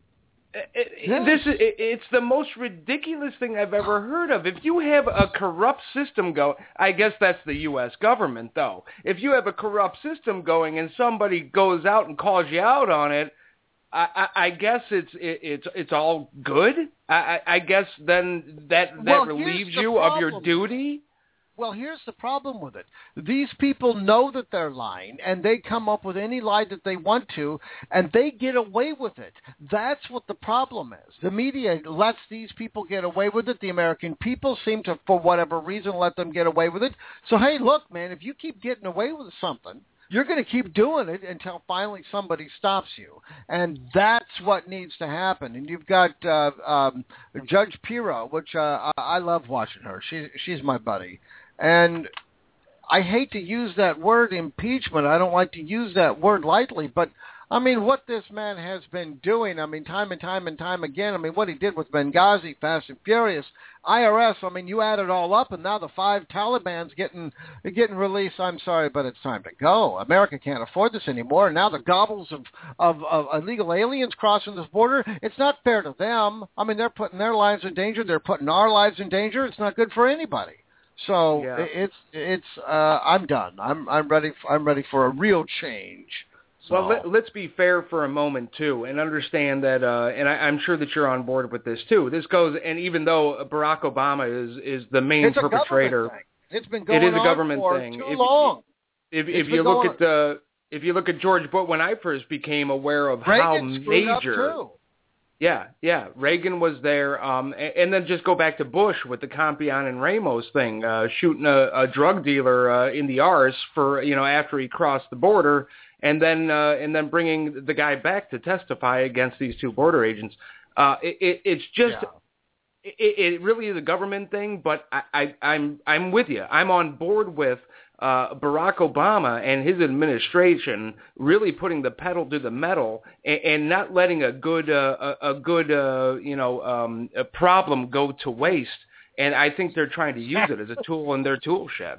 It, yes. This is, it, it's the most ridiculous thing I've ever heard of. If you have a corrupt system go, I guess that's the U S government, though. If you have a corrupt system going and somebody goes out and calls you out on it, I, I, I guess it's it, it's it's all good. I, I, I guess then that that well, relieves you problem. of your duty. Well, here's the problem with it. These people know that they're lying, and they come up with any lie that they want to, and they get away with it. That's what the problem is. The media lets these people get away with it. The American people seem to, for whatever reason, let them get away with it. So, hey, look, man, if you keep getting away with something, you're going to keep doing it until finally somebody stops you. And that's what needs to happen. And you've got uh, um, Judge Pirro, which uh, I love watching her. She, she's my buddy. And I hate to use that word impeachment. I don't like to use that word lightly. But, I mean, what this man has been doing, I mean, time and time and time again, I mean, what he did with Benghazi, Fast and Furious, I R S, I mean, you add it all up, and now the five Taliban's getting getting released. I'm sorry, but it's time to go. America can't afford this anymore. And now the gobbles of, of, of illegal aliens crossing this border, it's not fair to them. I mean, they're putting their lives in danger. They're putting our lives in danger. It's not good for anybody. So yeah. it's it's uh, I'm done. I'm I'm ready. For, I'm ready for a real change. So. Well, let, let's be fair for a moment too, and understand that. Uh, and I, I'm sure that you're on board with this too. This goes, and even though Barack Obama is is the main it's perpetrator, it's been going it is a on government for thing. too if, long. If, if if you look going... at the if you look at George Bush, when I first became aware of Reagan how screwed major. Up too. Yeah, yeah. Reagan was there, um, and, and then just go back to Bush with the Compion and Ramos thing, uh, shooting a, a drug dealer uh, in the arse for you know after he crossed the border, and then uh, and then bringing the guy back to testify against these two border agents. Uh, it, it, it's just, yeah. it, it really is a government thing. But I, I, I'm I'm with you. I'm on board with. Uh, Barack Obama and his administration really putting the pedal to the metal and, and not letting a good, uh, a, a good, uh, you know, um, a problem go to waste. And I think they're trying to use it as a tool in their tool shed.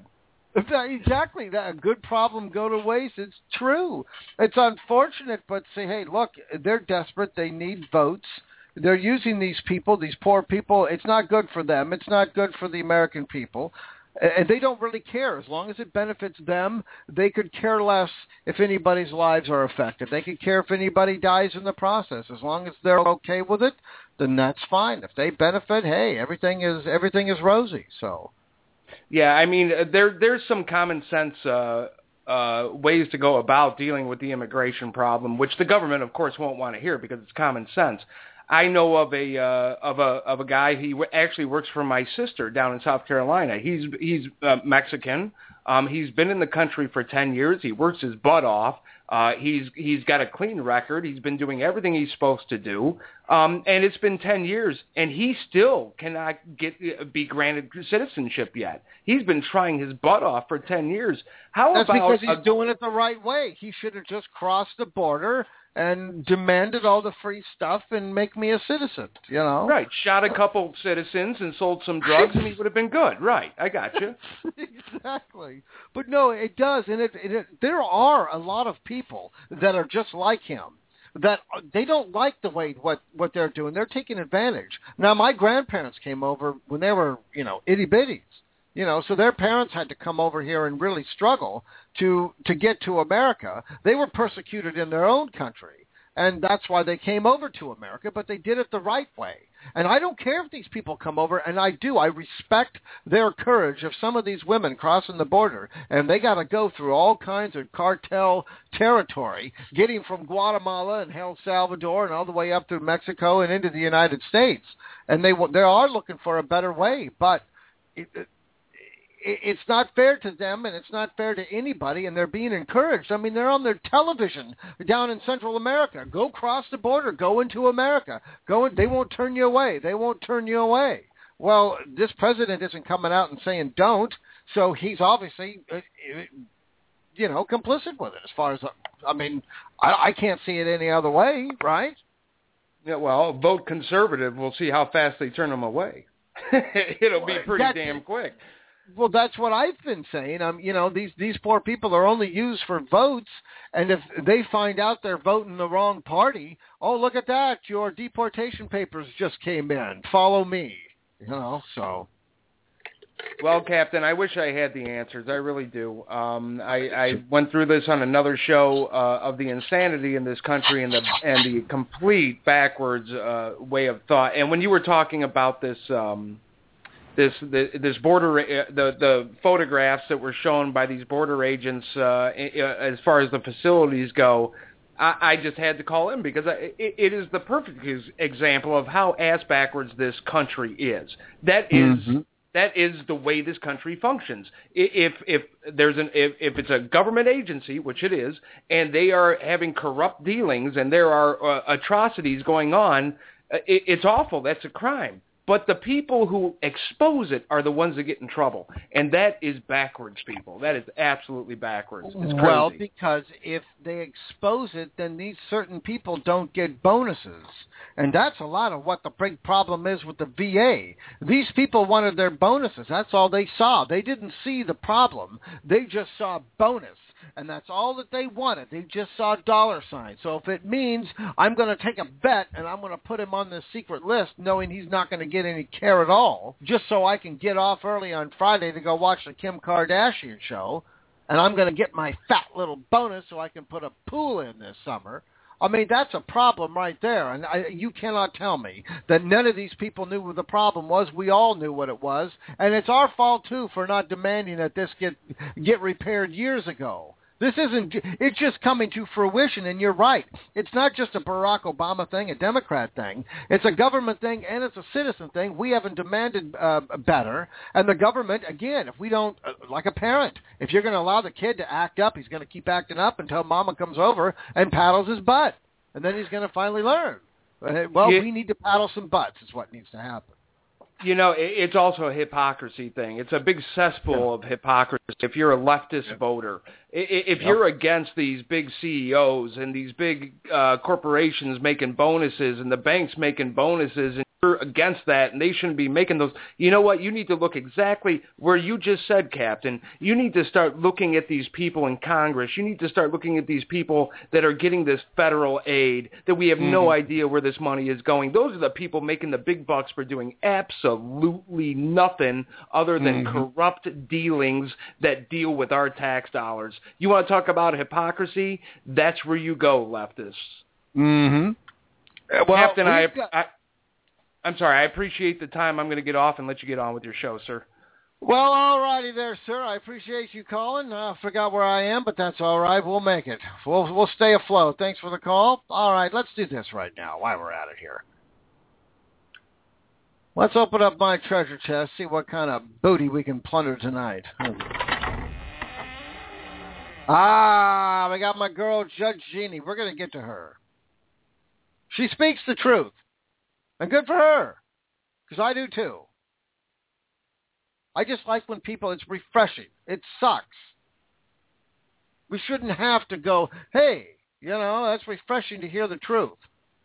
Exactly. That a good problem go to waste. It's true. It's unfortunate, but say, hey, look, they're desperate. They need votes. They're using these people, these poor people. It's not good for them. It's not good for the American people. And they don't really care. As long as it benefits them, they could care less if anybody's lives are affected. They could care if anybody dies in the process. As long as they're okay with it, then that's fine. If they benefit, hey, everything is everything is rosy. So, yeah, I mean, there there's some common sense uh, uh, ways to go about dealing with the immigration problem, which the government, of course, won't want to hear because it's common sense. I know of a uh, of a of a guy. He w- actually works for my sister down in South Carolina. He's he's uh, Mexican. Um, he's been in the country for ten years. He works his butt off. Uh, he's he's got a clean record. He's been doing everything he's supposed to do. Um, and it's been ten years, and he still cannot get be granted citizenship yet. He's been trying his butt off for ten years. How That's about because he's a, doing it the right way. He should have just crossed the border and demanded all the free stuff and make me a citizen, you know? Right, shot a couple citizens and sold some drugs, and he would have been good. Right, I got you. Exactly. But no, it does, and it, it, there are a lot of people that are just like him, that they don't like the way what, what they're doing. They're taking advantage. Now, my grandparents came over when they were, you know, itty-bitties. You know, so their parents had to come over here and really struggle to to get to America. They were persecuted in their own country, and that's why they came over to America, but they did it the right way. And I don't care if these people come over, and I do. I respect their courage of some of these women crossing the border, and they got to go through all kinds of cartel territory, getting from Guatemala and El Salvador and all the way up through Mexico and into the United States. And they they are looking for a better way, but it, it, it's not fair to them, and it's not fair to anybody, and they're being encouraged. I mean, they're on their television down in Central America. Go cross the border. Go into America. Go in, they won't turn you away. They won't turn you away. Well, this president isn't coming out and saying don't, so he's obviously, you know, complicit with it as far as, I mean, I, I can't see it any other way, right? Yeah, well, vote conservative. We'll see how fast they turn them away. It'll be pretty That's, damn quick. Well, that's what I've been saying. Um, you know, these these poor people are only used for votes, and if they find out they're voting the wrong party, oh, look at that, your deportation papers just came in. Follow me. You know, so. Well, Captain, I wish I had the answers. I really do. Um, I, I went through this on another show uh, of the insanity in this country and the and the complete backwards uh, way of thought. And when you were talking about this. Um, This the, this border uh, the the photographs that were shown by these border agents uh, as far as the facilities go, I, I just had to call in because I, it, it is the perfect example of how ass backwards this country is. That is mm-hmm. that is the way this country functions. If if there's an if, if it's a government agency, which it is, and they are having corrupt dealings and there are uh, atrocities going on, it, it's awful. That's a crime. But the people who expose it are the ones that get in trouble. And that is backwards, people. That is absolutely backwards. It's crazy. Well, because if they expose it, then these certain people don't get bonuses. And that's a lot of what the big problem is with the V A. These people wanted their bonuses. That's all they saw. They didn't see the problem. They just saw bonus. And that's all that they wanted. They just saw dollar signs. So if it means I'm going to take a bet and I'm going to put him on this secret list knowing he's not going to get any care at all, just so I can get off early on Friday to go watch the Kim Kardashian show, and I'm going to get my fat little bonus so I can put a pool in this summer, I mean, that's a problem right there. And I, you cannot tell me that none of these people knew what the problem was. We all knew what it was. And it's our fault, too, for not demanding that this get get repaired years ago. This isn't, it's just coming to fruition, and you're right. It's not just a Barack Obama thing, a Democrat thing. It's a government thing, and it's a citizen thing. We haven't demanded uh, better. And the government, again, if we don't, uh, like a parent, if you're going to allow the kid to act up, he's going to keep acting up until mama comes over and paddles his butt. And then he's going to finally learn. Uh, well, yeah. we need to paddle some butts is what needs to happen. You know, it's also a hypocrisy thing. It's a big cesspool yeah. of hypocrisy. If you're a leftist yeah. voter, if you're yep. against these big C E Os and these big uh, corporations making bonuses and the banks making bonuses and against that, and they shouldn't be making those. You know what? You need to look exactly where you just said, Captain. You need to start looking at these people in Congress. You need to start looking at these people that are getting this federal aid that we have mm-hmm. no idea where this money is going. Those are the people making the big bucks for doing absolutely nothing other than mm-hmm. corrupt dealings that deal with our tax dollars. You want to talk about hypocrisy? That's where you go, leftists. Mm-hmm. Well, Captain, I, got... I, I'm sorry. I appreciate the time. I'm going to get off and let you get on with your show, sir. Well, all righty there, sir. I appreciate you calling. I forgot where I am, but that's all right. We'll make it. We'll we'll stay afloat. Thanks for the call. All right, let's do this right now while we're at it here. Let's open up my treasure chest, see what kind of booty we can plunder tonight. Ah, we got my girl, Judge Jeannie. We're going to get to her. She speaks the truth. And good for her, because I do too. I just like when people, it's refreshing. It sucks. We shouldn't have to go, hey, you know, that's refreshing to hear the truth.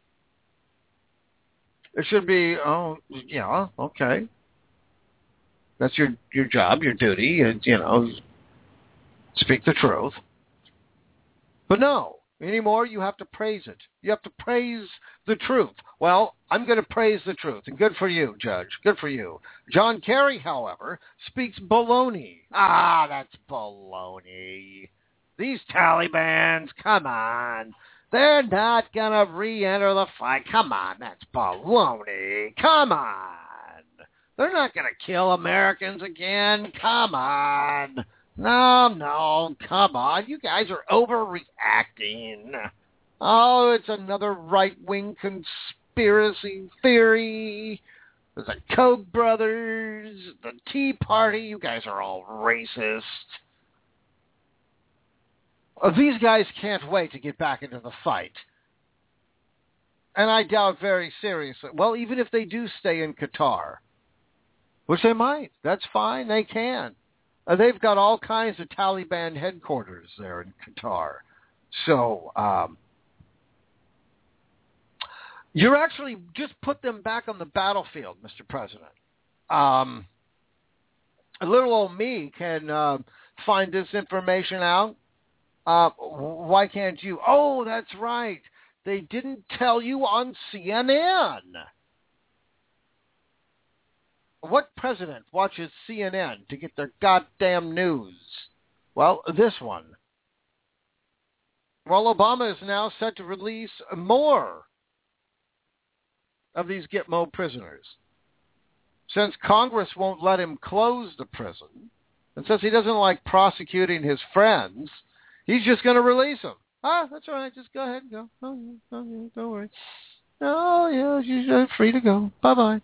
It should be, oh, yeah, okay. That's your, your job, your duty, and, you know, speak the truth. But no. Anymore, you have to praise it. You have to praise the truth. Well, I'm going to praise the truth, and good for you, Judge. Good for you. John Kerry, however, speaks baloney. Ah, that's baloney. These Talibans, come on. They're not going to re-enter the fight. Come on, that's baloney. Come on. They're not going to kill Americans again. Come on. No, no, come on. You guys are overreacting. Oh, it's another right-wing conspiracy theory. There's the Koch brothers, the Tea Party. You guys are all racist. Oh, these guys can't wait to get back into the fight. And I doubt very seriously. Well, even if they do stay in Qatar, which they might, that's fine. They can. Uh, they've got all kinds of Taliban headquarters there in Qatar. So um, you're actually just put them back on the battlefield, Mister President. Um, little old me can uh, find this information out. Uh, why can't you? Oh, that's right. They didn't tell you on C N N. What president watches C N N to get their goddamn news? Well, this one. Well, Obama is now set to release more of these Gitmo prisoners. Since Congress won't let him close the prison, and since he doesn't like prosecuting his friends, he's just going to release them. Ah, that's all right. Just go ahead and go. Oh, yeah, oh, yeah, don't worry. Oh, yeah, you're free to go. Bye-bye.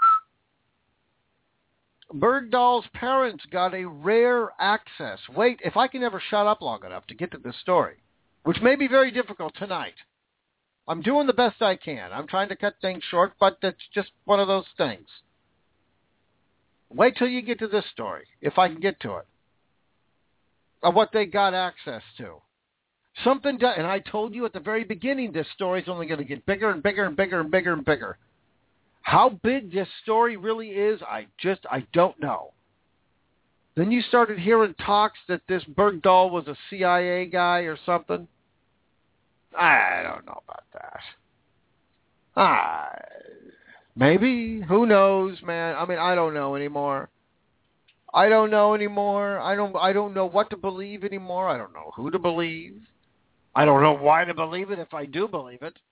Bergdahl's parents got a rare access. Wait, if I can ever shut up long enough to get to this story, which may be very difficult tonight. I'm doing the best I can. I'm trying to cut things short, but it's just one of those things. Wait till you get to this story, if I can get to it, of what they got access to. Something, do- and I told you at the very beginning, this story's only going to get bigger and bigger and bigger and bigger and bigger. How big this story really is, I just, I don't know. Then you started hearing talks that this Bergdahl was a C I A guy or something. I don't know about that. Ah, maybe. Who knows, man? I mean, I don't know anymore. I don't know anymore. I don't, I don't know what to believe anymore. I don't know who to believe. I don't know why to believe it if I do believe it.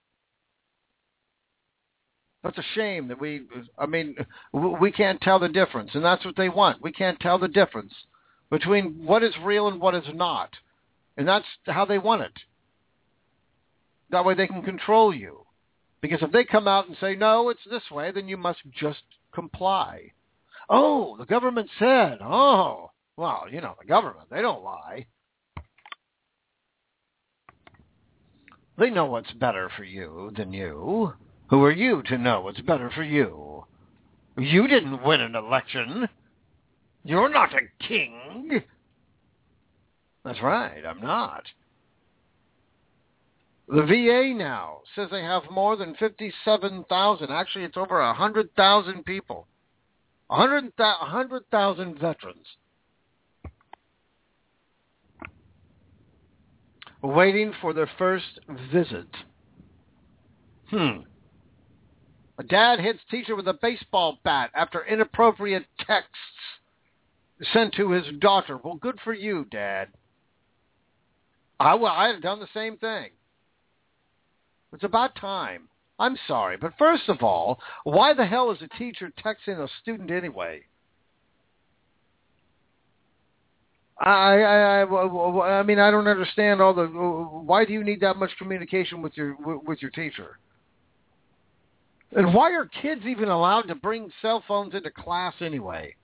That's a shame that we, I mean, we can't tell the difference, and that's what they want. We can't tell the difference between what is real and what is not, and that's how they want it. That way they can control you, because if they come out and say, no, it's this way, then you must just comply. Oh, the government said, oh, well, you know, the government, they don't lie. They know what's better for you than you. Who are you to know what's better for you? You didn't win an election. You're not a king. That's right, I'm not. The V A now says they have more than fifty-seven thousand. Actually, it's over one hundred thousand people. one hundred thousand veterans waiting for their first visit. Hmm. A dad hits teacher with a baseball bat after inappropriate texts sent to his daughter. Well, good for you, Dad. I, well, I had done the same thing. It's about time. I'm sorry, but first of all, why the hell is a teacher texting a student anyway? I, I, I, I mean, I don't understand all the. Why do you need that much communication with your with your teacher? And why are kids even allowed to bring cell phones into class anyway?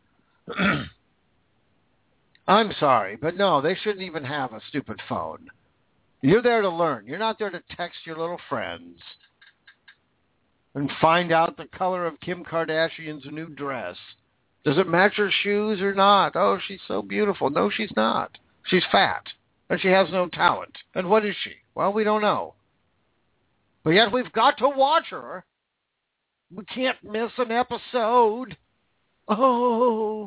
I'm sorry, but no, they shouldn't even have a stupid phone. You're there to learn. You're not there to text your little friends and find out the color of Kim Kardashian's new dress. Does it match her shoes or not? Oh, she's so beautiful. No, she's not. She's fat, and she has no talent. And what is she? Well, we don't know. But yet we've got to watch her. We can't miss an episode. Oh.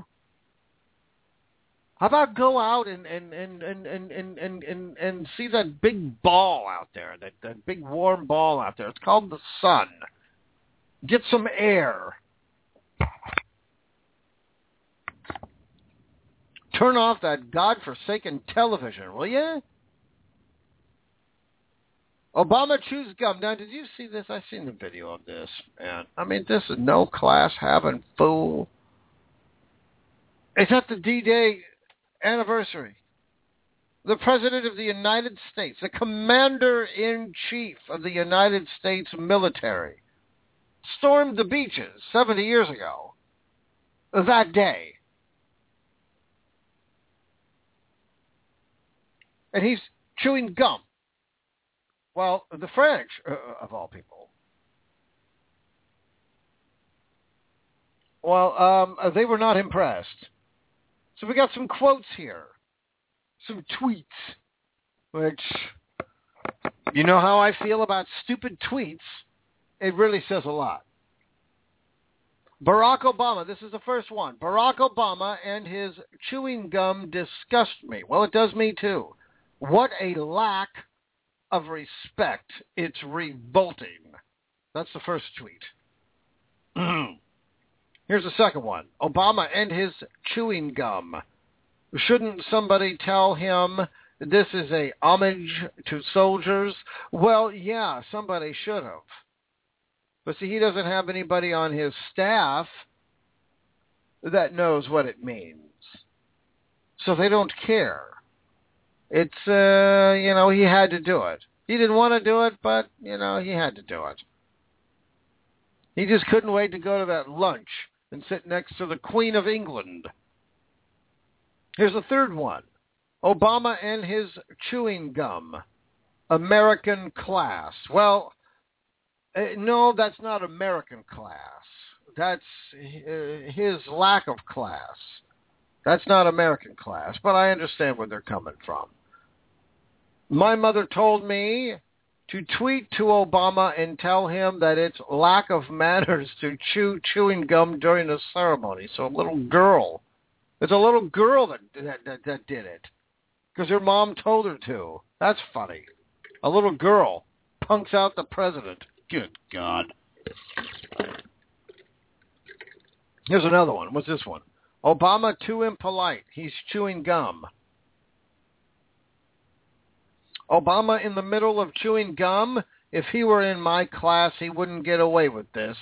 How about go out and and, and, and, and, and, and, and, and see that big ball out there, that, that big warm ball out there. It's called the sun. Get some air. Turn off that godforsaken television, will you? Obama chews gum. Now, did you see this? I've seen the video of this, man. I mean, this is no class having fool. It's at the D-Day anniversary. The President of the United States, the Commander-in-Chief of the United States military, stormed the beaches seventy years ago, that day. And he's chewing gum. Well, the French, uh, of all people. Well, um, they were not impressed. So we got some quotes here. Some tweets. Which, you know how I feel about stupid tweets. It really says a lot. Barack Obama, this is the first one. Barack Obama and his chewing gum disgust me. Well, it does me too. What a lack of respect. It's revolting. That's the first tweet. Here's the second one. Obama and his chewing gum. Shouldn't somebody tell him this is a homage to soldiers? Well, yeah, somebody should have. But see, he doesn't have anybody on his staff that knows what it means. So they don't care. It's, uh, you know, he had to do it. He didn't want to do it, but, you know, he had to do it. He just couldn't wait to go to that lunch and sit next to the Queen of England. Here's a third one. Obama and his chewing gum. American class. Well, uh, no, that's not American class. That's uh, his lack of class. That's not American class, but I understand where they're coming from. My mother told me to tweet to Obama and tell him that it's lack of manners to chew chewing gum during a ceremony. So a little girl, it's a little girl that that, that, that did it because her mom told her to. That's funny. A little girl punks out the president. Good God. Here's another one. What's this one? Obama too impolite. He's chewing gum. Obama in the middle of chewing gum. If he were in my class, he wouldn't get away with this.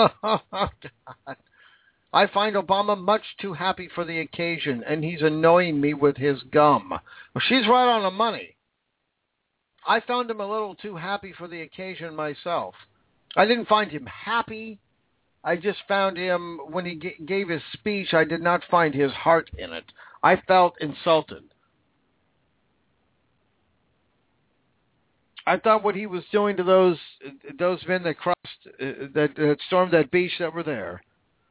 I find Obama much too happy for the occasion, and he's annoying me with his gum. Well, she's right on the money. I found him a little too happy for the occasion myself. I didn't find him happy. I just found him, when he g- gave his speech, I did not find his heart in it. I felt insulted. I thought what he was doing to those those men that crossed, uh, that, that stormed that beach that were there,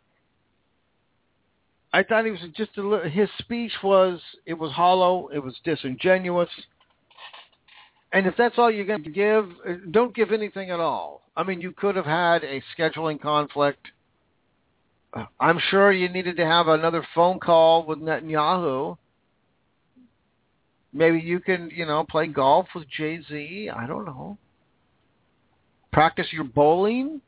I thought he was just a little, his speech was, it was hollow, it was disingenuous. And if that's all you're going to give, don't give anything at all. I mean, you could have had a scheduling conflict. I'm sure you needed to have another phone call with Netanyahu. Maybe you can, you know, play golf with Jay-Z. I don't know. Practice your bowling.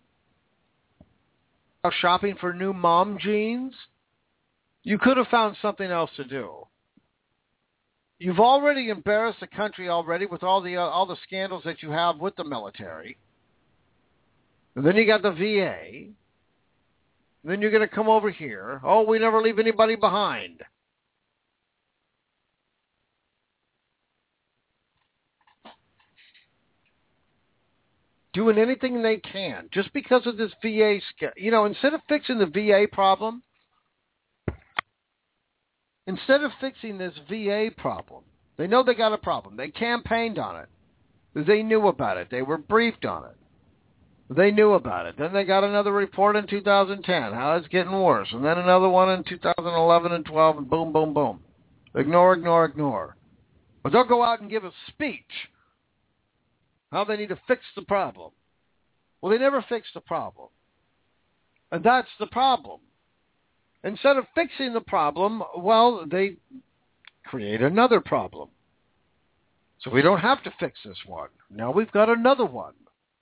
Shopping for new mom jeans. You could have found something else to do. You've already embarrassed the country already with all the uh, all the scandals that you have with the military. And then you got the V A. And then you're going to come over here. Oh, we never leave anybody behind. Doing anything they can just because of this V A, you know, instead of fixing the V A problem, instead of fixing this V A problem, they know they got a problem. They campaigned on it. They knew about it. They were briefed on it. They knew about it. Then they got another report in two thousand ten, how it's getting worse. And then another one in two thousand eleven and twelve, and boom, boom, boom. Ignore, ignore, ignore. But they'll go out and give a speech how they need to fix the problem. Well, they never fixed the problem. And that's the problem. Instead of fixing the problem, well, they create another problem. So we don't have to fix this one. Now we've got another one.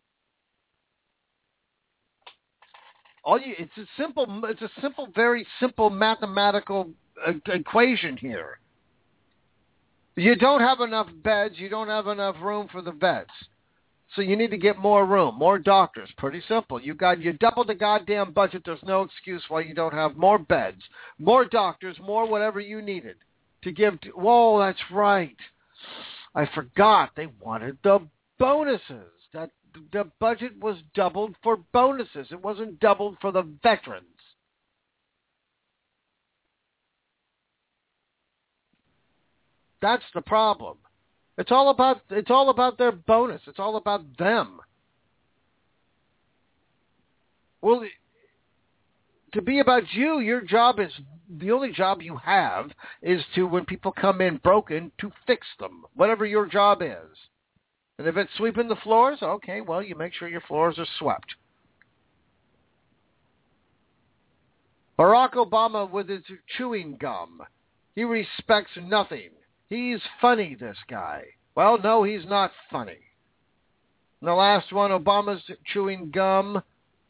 All you, it's a simple, it's a simple, very simple mathematical uh, equation here. You don't have enough beds. You don't have enough room for the vets. So you need to get more room, more doctors. Pretty simple. You got you doubled the goddamn budget. There's no excuse why you don't have more beds, more doctors, more whatever you needed to give. To, whoa, that's right. I forgot they wanted the bonuses. That the budget was doubled for bonuses. It wasn't doubled for the veterans. That's the problem. It's all about it's all about their bonus. It's all about them. Well, to be about you, your job is the only job you have is to, when people come in broken, to fix them. Whatever your job is. And if it's sweeping the floors, okay, well, you make sure your floors are swept. Barack Obama with his chewing gum. He respects nothing. He's funny, this guy. Well, no, he's not funny. And the last one, Obama's chewing gum.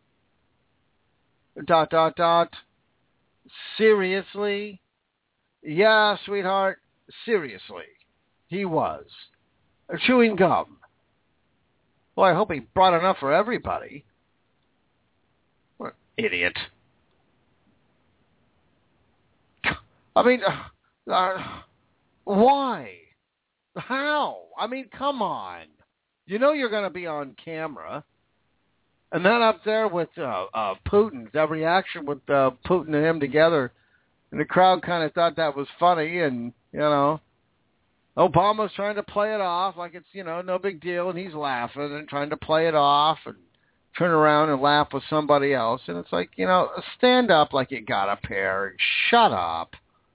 Dot, dot, dot. Seriously? Yeah, sweetheart, seriously. He was. Chewing gum. Well, I hope he brought enough for everybody. What an idiot. I mean, uh, why? How? I mean, come on. You know you're going to be on camera. And then up there with uh, uh, Putin, that reaction with uh, Putin and him together, and the crowd kind of thought that was funny, and, you know, Obama's trying to play it off like it's, you know, no big deal, and he's laughing and trying to play it off and turn around and laugh with somebody else. And it's like, you know, stand up like you got a pair and shut up.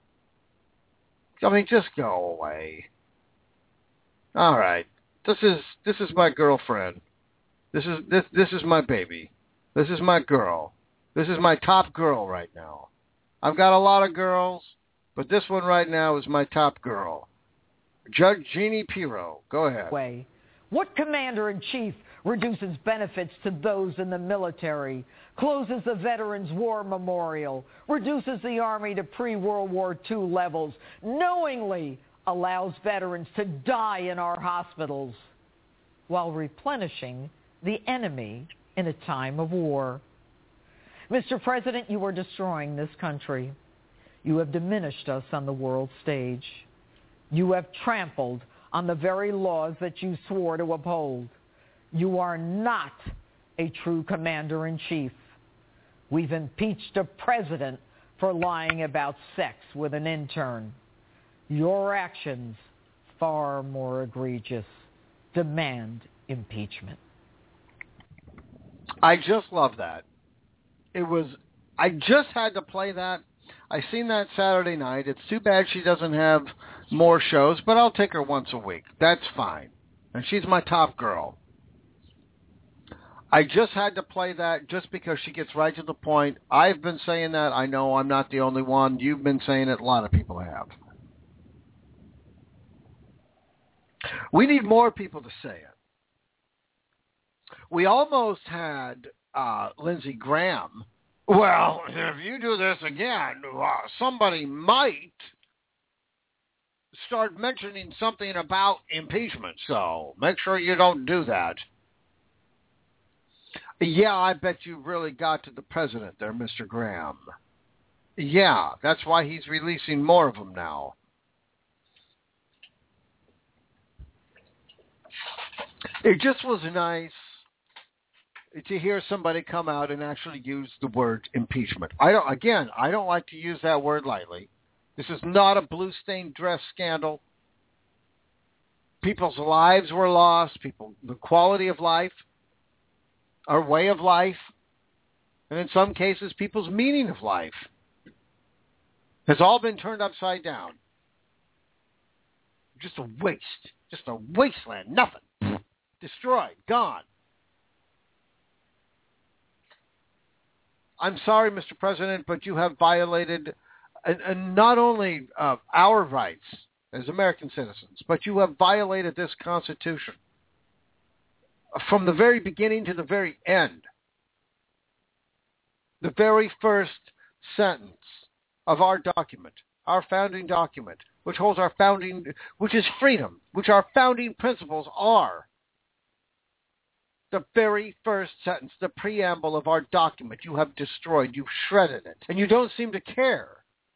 I mean, just go away. All right. This is this is my girlfriend. This is this this is my baby. This is my girl. This is my top girl right now. I've got a lot of girls, but this one right now is my top girl. Judge Jeannie Pirro, go ahead. Way. What commander-in-chief reduces benefits to those in the military, closes the Veterans War Memorial, reduces the Army to pre-World War Two levels, knowingly allows veterans to die in our hospitals, while replenishing the enemy in a time of war? Mister President, you are destroying this country. You have diminished us on the world stage. You have trampled on the very laws that you swore to uphold. You are not a true commander-in-chief. We've impeached a president for lying about sex with an intern. Your actions, far more egregious, demand impeachment. I just love that. It was, I just had to play that. I seen that Saturday night. It's too bad she doesn't have more shows, but I'll take her once a week. That's fine. And she's my top girl. I just had to play that just because she gets right to the point. I've been saying that. I know I'm not the only one. You've been saying it. A lot of people have. We need more people to say it. We almost had uh, Lindsey Graham. Well, if you do this again, uh, somebody might start mentioning something about impeachment. So make sure you don't do that. Yeah, I bet you really got to the president there, Mister Graham. Yeah, that's why he's releasing more of them now. It just was nice to hear somebody come out and actually use the word impeachment. I don't. Again, I don't like to use that word lightly. This is not a blue-stained dress scandal. People's lives were lost. People, the quality of life, our way of life, and in some cases, people's meaning of life has all been turned upside down. Just a waste. Just a wasteland. Nothing. Destroyed. Gone. I'm sorry, Mister President, but you have violated and, and not only uh, our rights as American citizens, but you have violated this Constitution from the very beginning to the very end. The very first sentence of our document, our founding document, which holds our founding, which is freedom, which our founding principles are. The very first sentence, the preamble of our document, you have destroyed, you've shredded it, and you don't seem to care.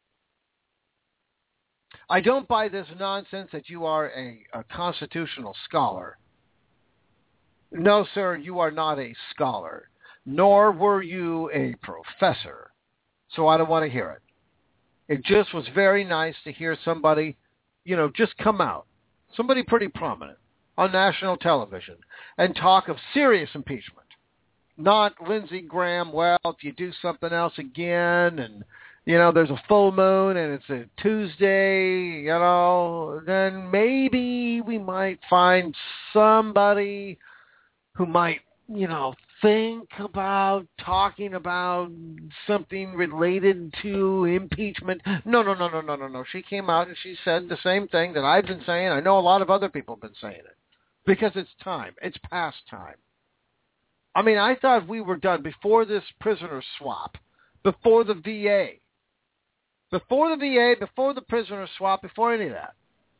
I don't buy this nonsense that you are a, a constitutional scholar. No, sir, you are not a scholar, nor were you a professor, so I don't want to hear it. It just was very nice to hear somebody, you know, just come out, somebody pretty prominent, on national television and talk of serious impeachment. Not Lindsey Graham, well, if you do something else again and, you know, there's a full moon and it's a Tuesday, you know, then maybe we might find somebody who might, you know, think about talking about something related to impeachment. No, no, no, no, no, no, no. She came out and she said the same thing that I've been saying. I know a lot of other people have been saying it. Because it's time. It's past time. I mean, I thought we were done before this prisoner swap, before the V A. Before the V A, before the prisoner swap, before any of that.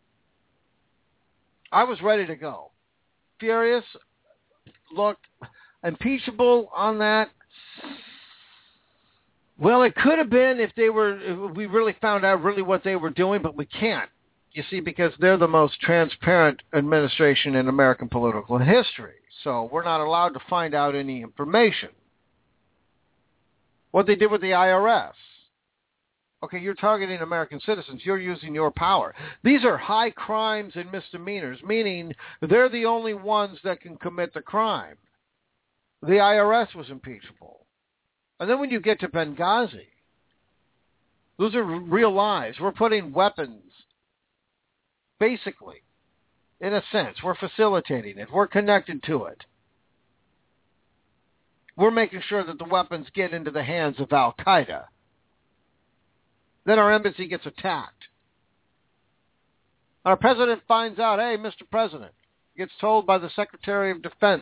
I was ready to go. Furious. Look, impeachable on that. Well, it could have been if they were, if we really found out really what they were doing, but we can't. You see, because they're the most transparent administration in American political history. So we're not allowed to find out any information. What they did with the I R S. Okay, you're targeting American citizens. You're using your power. These are high crimes and misdemeanors, meaning they're the only ones that can commit the crime. The I R S was impeachable. And then when you get to Benghazi, those are real lives. We're putting weapons. Basically, in a sense, we're facilitating it. We're connected to it. We're making sure that the weapons get into the hands of Al-Qaeda. Then our embassy gets attacked. Our president finds out, hey, Mister President, gets told by the Secretary of Defense,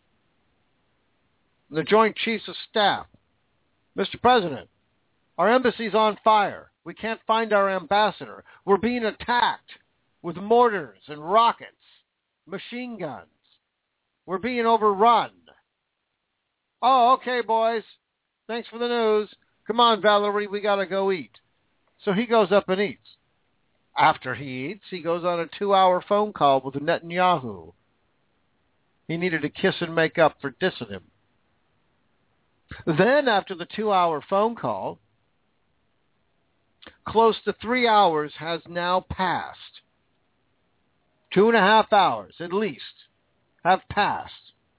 the Joint Chiefs of Staff, Mister President, our embassy's on fire. We can't find our ambassador. We're being attacked with mortars and rockets, machine guns. We're being overrun. Oh, okay, boys. Thanks for the news. Come on, Valerie, we got to go eat. So he goes up and eats. After he eats, he goes on a two-hour phone call with Netanyahu. He needed to kiss and make up for dissing him. Then, after the two-hour phone call, close to three hours has now passed. Two and a half hours, at least, have passed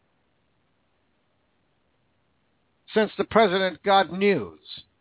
since the president got news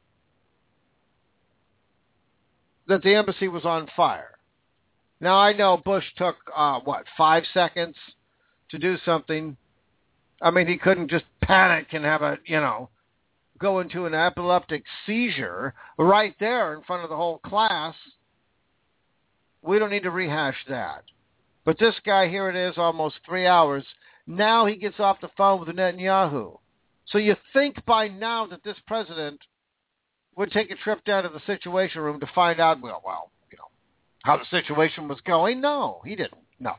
that the embassy was on fire. Now, I know Bush took, uh, what, five seconds to do something. I mean, he couldn't just panic and have a, you know, go into an epileptic seizure right there in front of the whole class. We don't need to rehash that. But this guy, here it is, almost three hours. Now he gets off the phone with Netanyahu. So you think by now that this president would take a trip down to the Situation Room to find out, well, well, you know, how the situation was going? No, he didn't. No.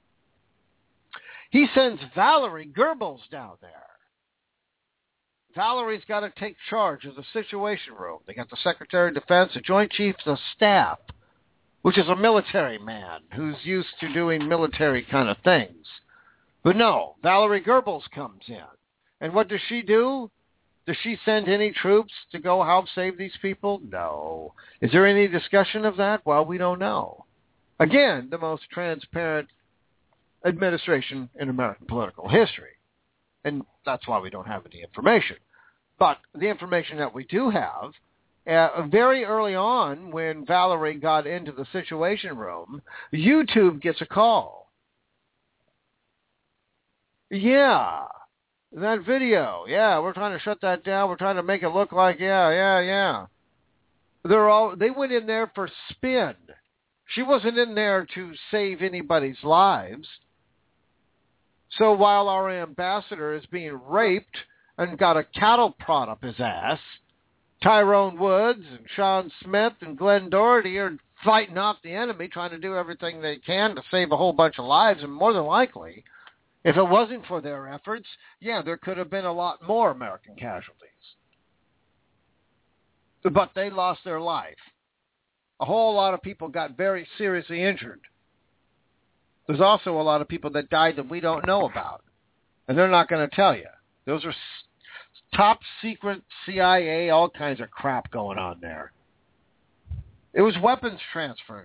He sends Valerie Goebbels down there. Valerie's got to take charge of the Situation Room. They got the Secretary of Defense, the Joint Chiefs of Staff, which is a military man who's used to doing military kind of things. But no, Valerie Goebbels comes in. And what does she do? Does she send any troops to go help save these people? No. Is there any discussion of that? Well, we don't know. Again, the most transparent administration in American political history. And that's why we don't have any information. But the information that we do have, uh, very early on when Valerie got into the Situation Room, YouTube gets a call. Yeah, that video. Yeah, we're trying to shut that down. We're trying to make it look like, yeah, yeah, yeah. They're all, they went in there for spin. She wasn't in there to save anybody's lives. So while our ambassador is being raped and got a cattle prod up his ass, Tyrone Woods and Sean Smith and Glenn Doherty are fighting off the enemy, trying to do everything they can to save a whole bunch of lives. And more than likely, if it wasn't for their efforts, yeah, there could have been a lot more American casualties. But they lost their life. A whole lot of people got very seriously injured. There's also a lot of people that died that we don't know about, and they're not going to tell you. Those are top secret C I A, all kinds of crap going on there. It was weapons transfers.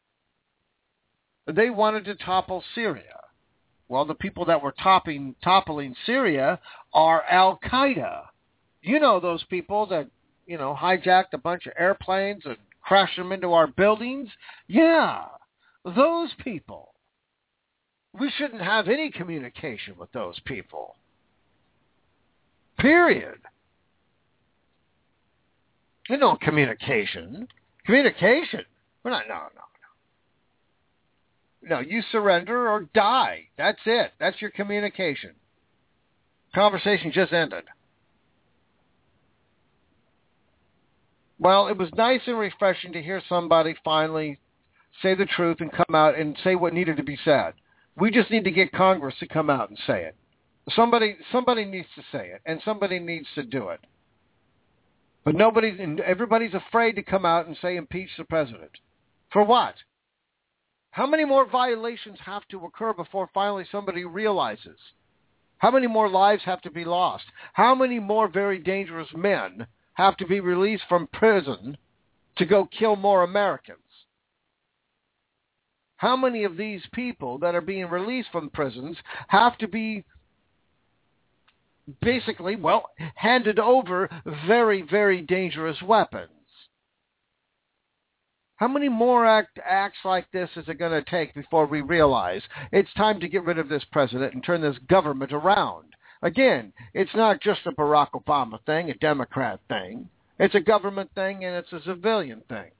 They wanted to topple Syria. Well, the people that were topping, toppling Syria are Al-Qaeda. You know those people that, you know, hijacked a bunch of airplanes and crashed them into our buildings? Yeah, those people. We shouldn't have any communication with those people. Period. You know, communication. Communication. We're not, no, no, no. No, you surrender or die. That's it. That's your communication. Conversation just ended. Well, it was nice and refreshing to hear somebody finally say the truth and come out and say what needed to be said. We just need to get Congress to come out and say it. Somebody somebody needs to say it, and somebody needs to do it. But nobody, everybody's afraid to come out and say impeach the president. For what? How many more violations have to occur before finally somebody realizes? How many more lives have to be lost? How many more very dangerous men have to be released from prison to go kill more Americans? How many of these people that are being released from prisons have to be basically, well, handed over very, very dangerous weapons? How many more act, acts like this is it going to take before we realize it's time to get rid of this president and turn this government around? Again, it's not just a Barack Obama thing, a Democrat thing. It's a government thing and it's a civilian thing.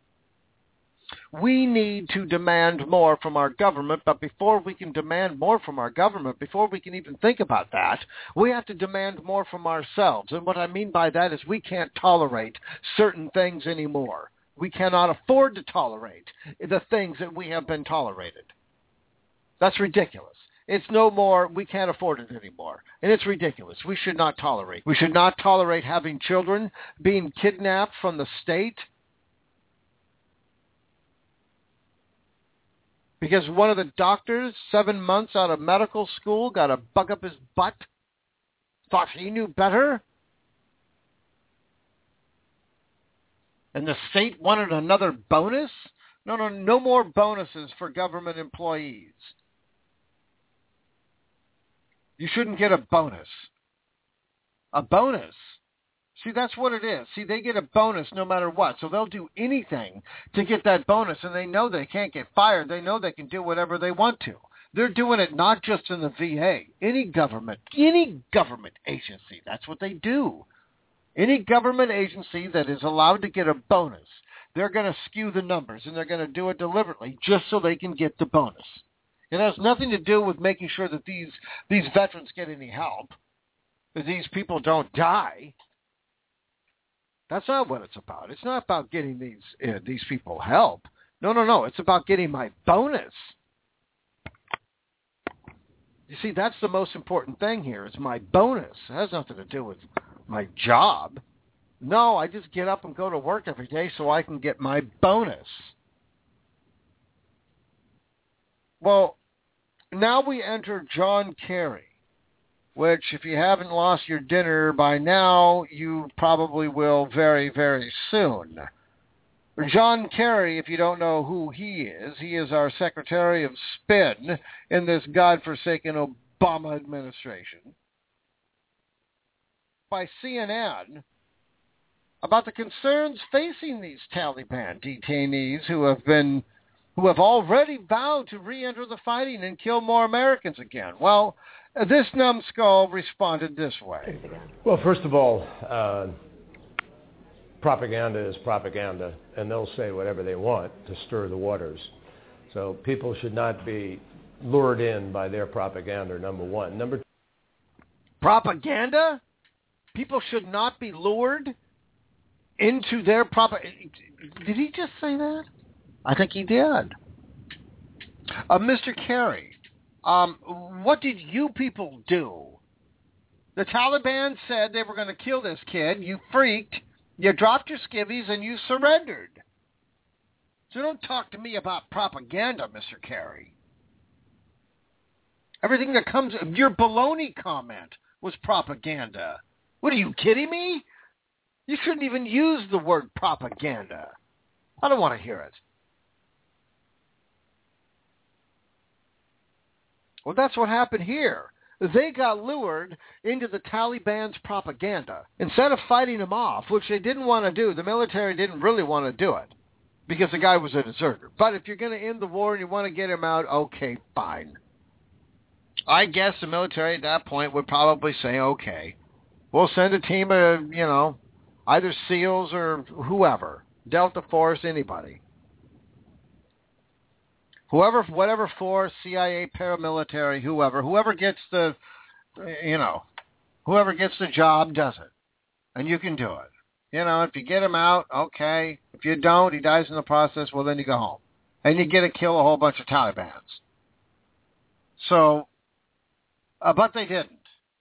We need to demand more from our government, but before we can demand more from our government, before we can even think about that, we have to demand more from ourselves. And what I mean by that is we can't tolerate certain things anymore. We cannot afford to tolerate the things that we have been tolerated. That's ridiculous. It's no more, we can't afford it anymore. And it's ridiculous. We should not tolerate. We should not tolerate having children being kidnapped from the state because one of the doctors, seven months out of medical school, got a bug up his butt, thought he knew better, and the state wanted another bonus? No, no, no more bonuses for government employees. You shouldn't get a bonus. A bonus? See, that's what it is. See, they get a bonus no matter what. So they'll do anything to get that bonus, and they know they can't get fired. They know they can do whatever they want to. They're doing it not just in the V A. Any government, any government agency, that's what they do. Any government agency that is allowed to get a bonus, they're going to skew the numbers, and they're going to do it deliberately just so they can get the bonus. It has nothing to do with making sure that these, these veterans get any help, that these people don't die. That's not what it's about. It's not about getting these uh, these people help. No, no, no. It's about getting my bonus. You see, that's the most important thing here. It's my bonus. It has nothing to do with my job. No, I just get up and go to work every day so I can get my bonus. Well, now we enter John Kerry, which if you haven't lost your dinner by now, you probably will very, very soon. John Kerry, if you don't know who he is, he is our Secretary of Spin in this godforsaken Obama administration. By C N N about the concerns facing these Taliban detainees who have been, who have already vowed to re-enter the fighting and kill more Americans again. Well, this numbskull responded this way. Well, first of all, uh, propaganda is propaganda, and they'll say whatever they want to stir the waters. So people should not be lured in by their propaganda, number one. Number two. Propaganda? People should not be lured into their propaganda. Did he just say that? I think he did. Uh, Mister Kerry, um, what did you people do? The Taliban said they were going to kill this kid. You freaked. You dropped your skivvies and you surrendered. So don't talk to me about propaganda, Mister Kerry. Everything that comes, your baloney comment was propaganda. What, are you kidding me? You shouldn't even use the word propaganda. I don't want to hear it. Well, that's what happened here. They got lured into the Taliban's propaganda. Instead of fighting them off, which they didn't want to do, the military didn't really want to do it because the guy was a deserter. But if you're going to end the war and you want to get him out, okay, fine. I guess the military at that point would probably say, okay, we'll send a team of, you know, either SEALs or whoever, Delta Force, anybody. Whoever, whatever force, C I A, paramilitary, whoever, whoever gets the, you know, whoever gets the job does it. And you can do it. You know, if you get him out, okay. If you don't, he dies in the process, well, then you go home. And you get to kill a whole bunch of Talibans. So, uh, but they didn't.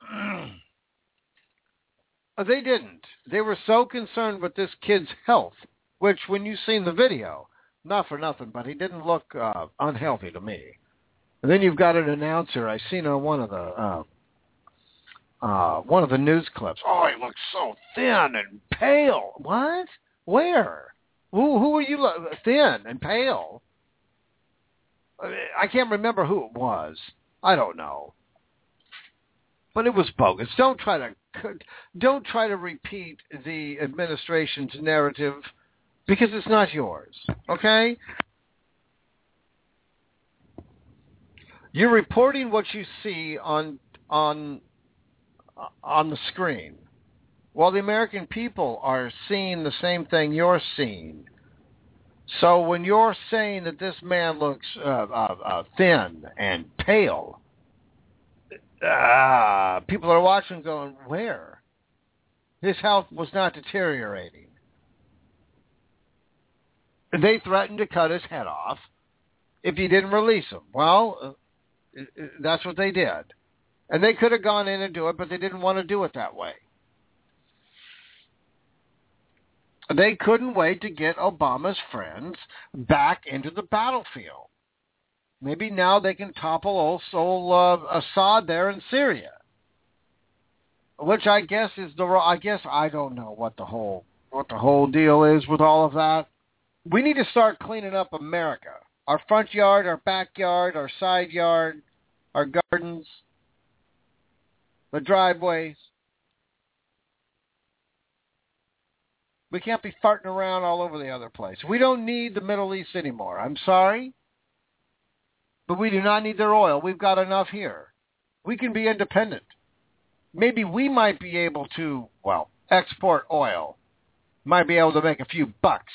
They didn't. They were so concerned with this kid's health, which when you've seen the video, not for nothing, but he didn't look uh, unhealthy to me. And then you've got an announcer. I seen on one of the uh, uh, one of the news clips. Oh, he looks so thin and pale. What? Where? Who? Who are you? Lo- thin and pale? I can't remember who it was. I don't know. But it was bogus. Don't try to don't try to repeat the administration's narrative because it's not yours. Okay? You're reporting what you see on on on the screen, while the American people are seeing the same thing you're seeing. So when you're saying that this man looks uh, uh, uh, thin and pale, uh, people are watching going, where? His health was not deteriorating. They threatened to cut his head off if he didn't release him. Well, uh, that's what they did. And they could have gone in and do it, but they didn't want to do it that way. They couldn't wait to get Obama's friends back into the battlefield. Maybe now they can topple old soul uh, Assad there in Syria, which I guess is the. I guess I don't know what the whole what the whole deal is with all of that. We need to start cleaning up America, our front yard, our backyard, our side yard, our gardens, the driveways. We can't be farting around all over the other place. We don't need the Middle East anymore. I'm sorry. But we do not need their oil. We've got enough here. We can be independent. Maybe we might be able to, well, export oil. Might be able to make a few bucks.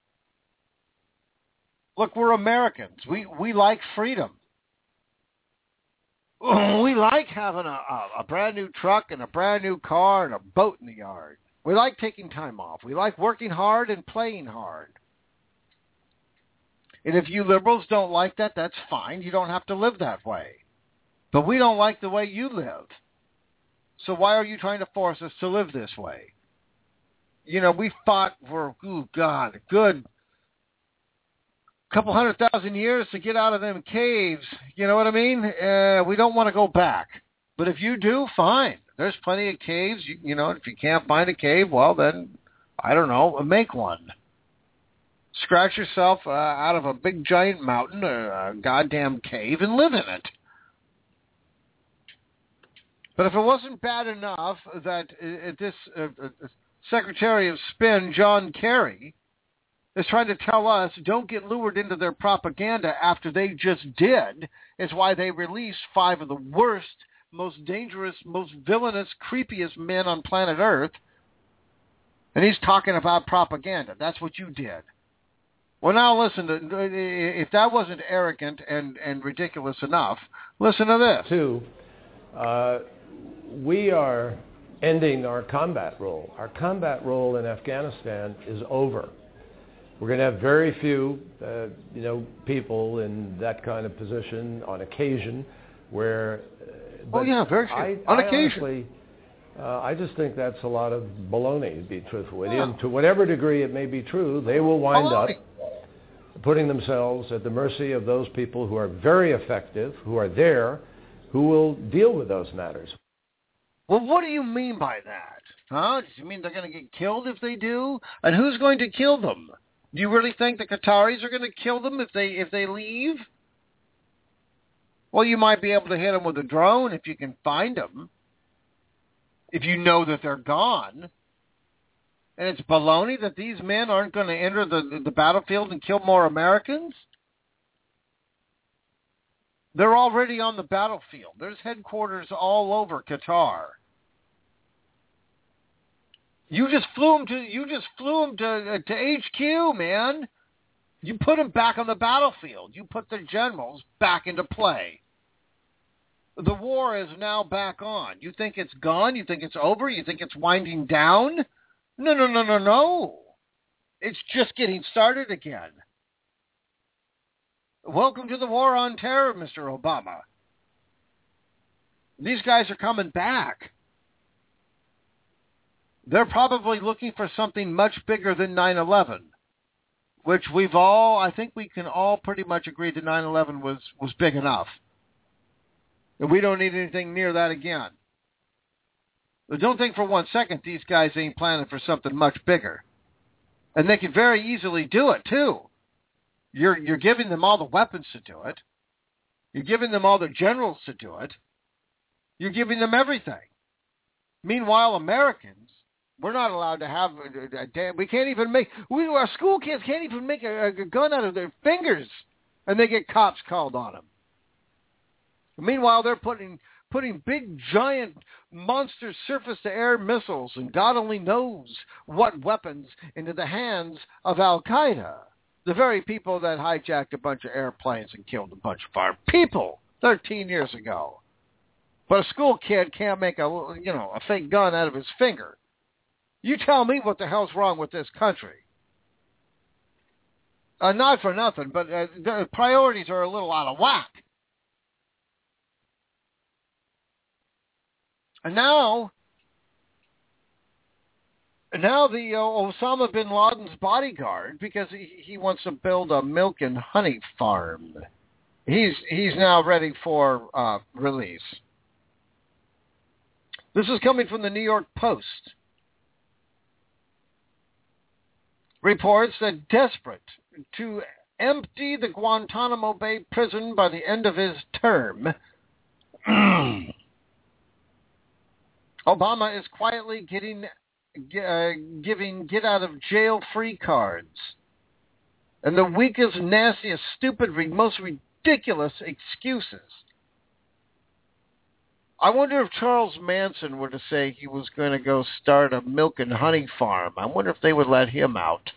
Look, we're Americans. We we like freedom. We like having a, a, a brand new truck and a brand new car and a boat in the yard. We like taking time off. We like working hard and playing hard. And if you liberals don't like that, that's fine. You don't have to live that way. But we don't like the way you live. So why are you trying to force us to live this way? You know, we fought for, oh God, a good couple hundred thousand years to get out of them caves. You know what I mean? Uh, we don't want to go back. But if you do, fine. There's plenty of caves. You, you know, if you can't find a cave, well, then, I don't know, make one. Scratch yourself uh, out of a big giant mountain, a, a goddamn cave, and live in it. But if it wasn't bad enough that uh, this uh, uh, Secretary of Spin, John Kerry, is trying to tell us don't get lured into their propaganda after they just did, is why they released five of the worst, most dangerous, most villainous, creepiest men on planet Earth. And he's talking about propaganda. That's what you did. Well, now listen, to, if that wasn't arrogant and, and ridiculous enough, listen to this. Two, uh, we are ending our combat role. Our combat role in Afghanistan is over. We're going to have very few, uh, you know, people in that kind of position on occasion where... Uh, oh, yeah, very few. I, on I occasion. Honestly, uh, I just think that's a lot of baloney, to be truthful with you. Yeah. And to whatever degree it may be true, they will wind baloney. up putting themselves at the mercy of those people who are very effective, who are there, who will deal with those matters. Well, what do you mean by that? Huh? Do you mean they're going to get killed if they do? And who's going to kill them? Do you really think the Qataris are going to kill them if they if they leave? Well, you might be able to hit them with a drone if you can find them. If you know that they're gone. And it's baloney that these men aren't going to enter the, the battlefield and kill more Americans? They're already on the battlefield. There's headquarters all over Qatar. You just flew them to you just flew them to to H Q, man. You put them back on the battlefield. You put the generals back into play. The war is now back on. You think it's gone? You think it's over? You think it's winding down? No, no, no, no, no. It's just getting started again. Welcome to the war on terror, Mister Obama. These guys are coming back. They're probably looking for something much bigger than nine eleven, which we've all, I think we can all pretty much agree that nine eleven was, was big enough. And we don't need anything near that again. But don't think for one second these guys ain't planning for something much bigger. And they can very easily do it, too. You're you're giving them all the weapons to do it. You're giving them all the generals to do it. You're giving them everything. Meanwhile, Americans, we're not allowed to have a, a damn... We can't even make... We, our school kids can't even make a, a gun out of their fingers, and they get cops called on them. Meanwhile, they're putting putting big, giant, monster surface-to-air missiles, and God only knows what weapons, into the hands of Al-Qaeda. The very people that hijacked a bunch of airplanes and killed a bunch of our people thirteen years ago. But a school kid can't make a, you know, a fake gun out of his finger. You tell me what the hell's wrong with this country. Uh, not for nothing, but uh, the priorities are a little out of whack. And now, now the uh, Osama bin Laden's bodyguard, because he, he wants to build a milk and honey farm, he's he's now ready for uh, release. This is coming from the New York Post. Reports that desperate to empty the Guantanamo Bay prison by the end of his term, Obama is quietly getting, uh, giving get-out-of-jail-free cards. And the weakest, nastiest, stupid, most ridiculous excuses. I wonder if Charles Manson were to say he was going to go start a milk and honey farm. I wonder if they would let him out.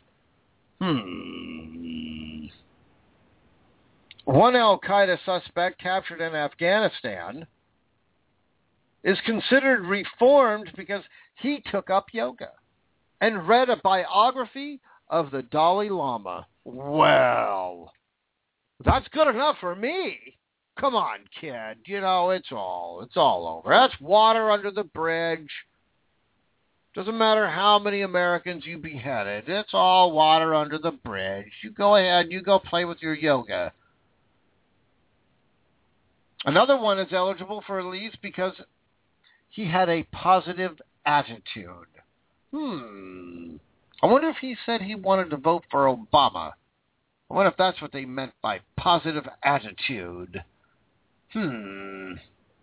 Hmm. One al-Qaeda suspect captured in Afghanistan is considered reformed because he took up yoga and read a biography of the Dalai Lama. Well, that's good enough for me. Come on, kid. You know, it's all, it's all over. That's water under the bridge. Doesn't matter how many Americans you beheaded. It's all water under the bridge. You go ahead. You go play with your yoga. Another one is eligible for release because he had a positive attitude. Hmm. I wonder if he said he wanted to vote for Obama. I wonder if that's what they meant by positive attitude. Hmm.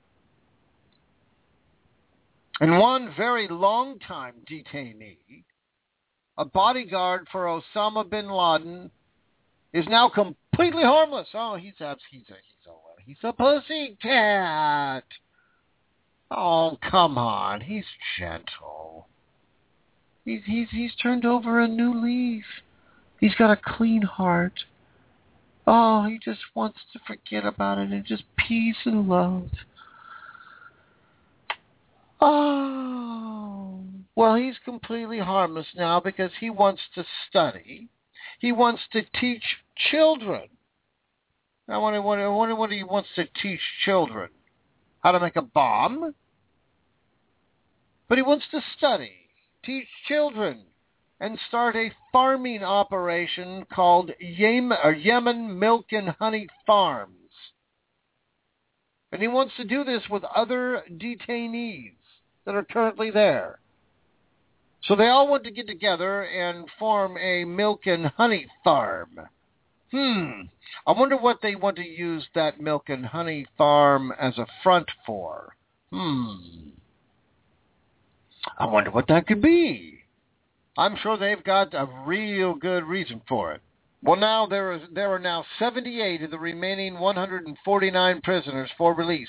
And one very long-time detainee, a bodyguard for Osama bin Laden, is now completely harmless. Oh, he's a, he's a, he's a, he's a pussycat. Oh, come on. He's gentle. He's, he's, he's turned over a new leaf. He's got a clean heart. Oh, he just wants to forget about it and just peace and love. Oh, well, he's completely harmless now because he wants to study. He wants to teach children. I wonder, I wonder what he wants to teach children. How to make a bomb? But he wants to study, teach children, and start a farming operation called Yemen, or Yemen Milk and Honey Farms. And he wants to do this with other detainees that are currently there. So they all want to get together and form a milk and honey farm. Hmm. I wonder what they want to use that milk and honey farm as a front for. Hmm. I wonder what that could be. I'm sure they've got a real good reason for it. Well, now there is there are now seventy-eight of the remaining one hundred forty-nine prisoners for release.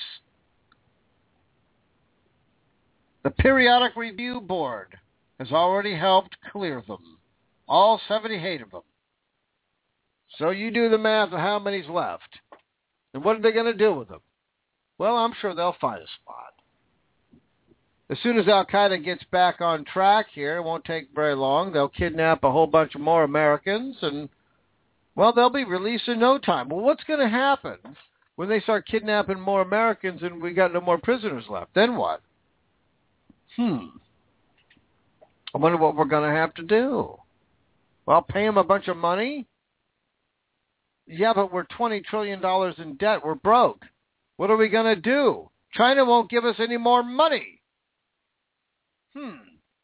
The Periodic Review Board has already helped clear them. All seventy-eight of them. So you do the math of how many's left. And what are they going to do with them? Well, I'm sure they'll find a spot. As soon as al-Qaeda gets back on track here, it won't take very long, they'll kidnap a whole bunch of more Americans, and, well, they'll be released in no time. Well, what's going to happen when they start kidnapping more Americans and we got no more prisoners left? Then what? Hmm. I wonder what we're going to have to do. Well, pay them a bunch of money? Yeah, but we're twenty trillion dollars in debt. We're broke. What are we going to do? China won't give us any more money. Hmm.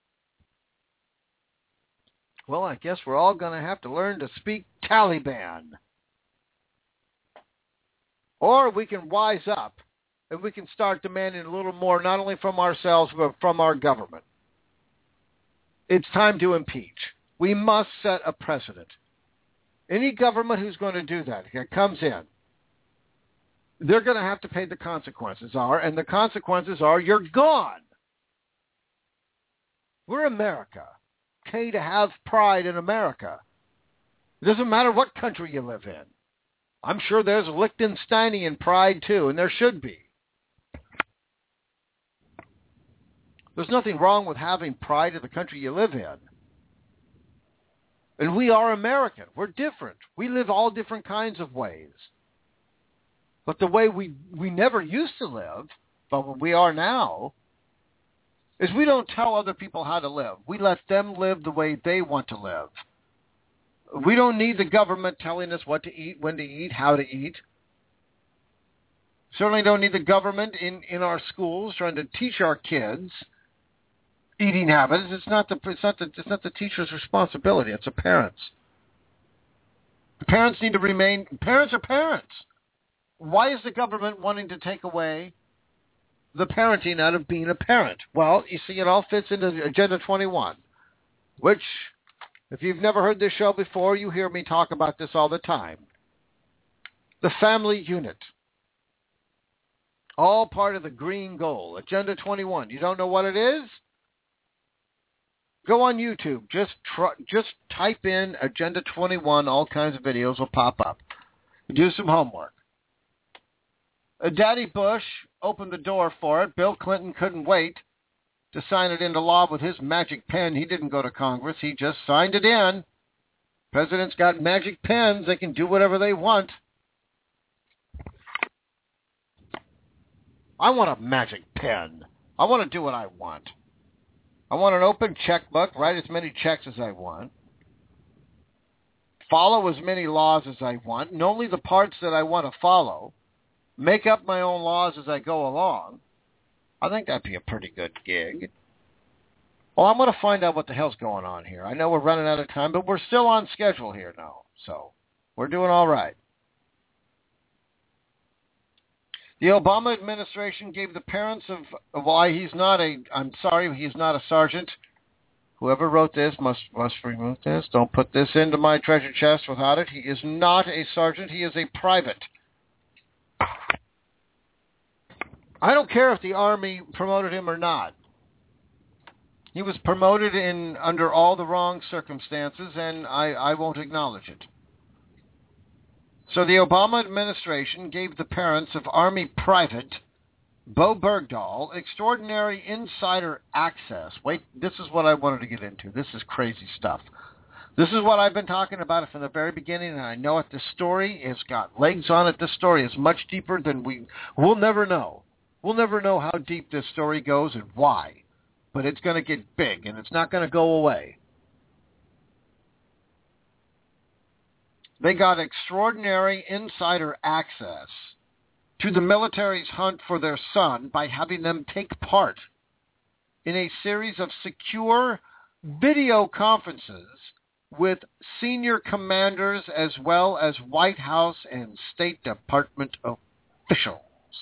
Well, I guess we're all going to have to learn to speak Taliban. Or we can wise up and we can start demanding a little more, not only from ourselves, but from our government. It's time to impeach. We must set a precedent. Any government who's going to do that, that comes in, they're going to have to pay the consequences are, and the consequences are you're gone. We're America. Okay, to have pride in America. It doesn't matter what country you live in. I'm sure there's Liechtensteinian pride too, and there should be. There's nothing wrong with having pride in the country you live in. And we are American. We're different. We live all different kinds of ways. But the way we, we never used to live, but we are now, is we don't tell other people how to live. We let them live the way they want to live. We don't need the government telling us what to eat, when to eat, how to eat. Certainly don't need the government in, in our schools trying to teach our kids eating habits. It's not the it's not the it's not the teacher's responsibility. It's the parents. The parents need to remain. Parents are parents. Why is the government wanting to take away the parenting out of being a parent? Well, you see, it all fits into Agenda twenty-one, which, if you've never heard this show before, you hear me talk about this all the time. The family unit. All part of the green goal. Agenda twenty-one. You don't know what it is? Go on YouTube. Just try, just type in Agenda twenty-one. All kinds of videos will pop up. Do some homework. Uh, Daddy Bush opened the door for it. Bill Clinton couldn't wait to sign it into law with his magic pen. He didn't go to Congress. He just signed it in. Presidents got magic pens. They can do whatever they want. I want a magic pen. I want to do what I want. I want an open checkbook, write as many checks as I want, follow as many laws as I want, and only the parts that I want to follow, make up my own laws as I go along. I think that'd be a pretty good gig. Well, I'm going to find out what the hell's going on here. I know we're running out of time, but we're still on schedule here now, so we're doing all right. The Obama administration gave the parents of, of why he's not a, I'm sorry, he's not a sergeant. Whoever wrote this must, must remove this. Don't put this into my treasure chest without it. He is not a sergeant. He is a private. I don't care if the Army promoted him or not. He was promoted in under all the wrong circumstances, and I, I won't acknowledge it. So the Obama administration gave the parents of Army Private Bo Bergdahl extraordinary insider access. Wait, this is what I wanted to get into. This is crazy stuff. This is what I've been talking about from the very beginning, and I know it. This story has got legs on it. This story is much deeper than we... We'll never know. We'll never know how deep this story goes and why. But it's going to get big, and it's not going to go away. They got extraordinary insider access to the military's hunt for their son by having them take part in a series of secure video conferences with senior commanders as well as White House and State Department officials.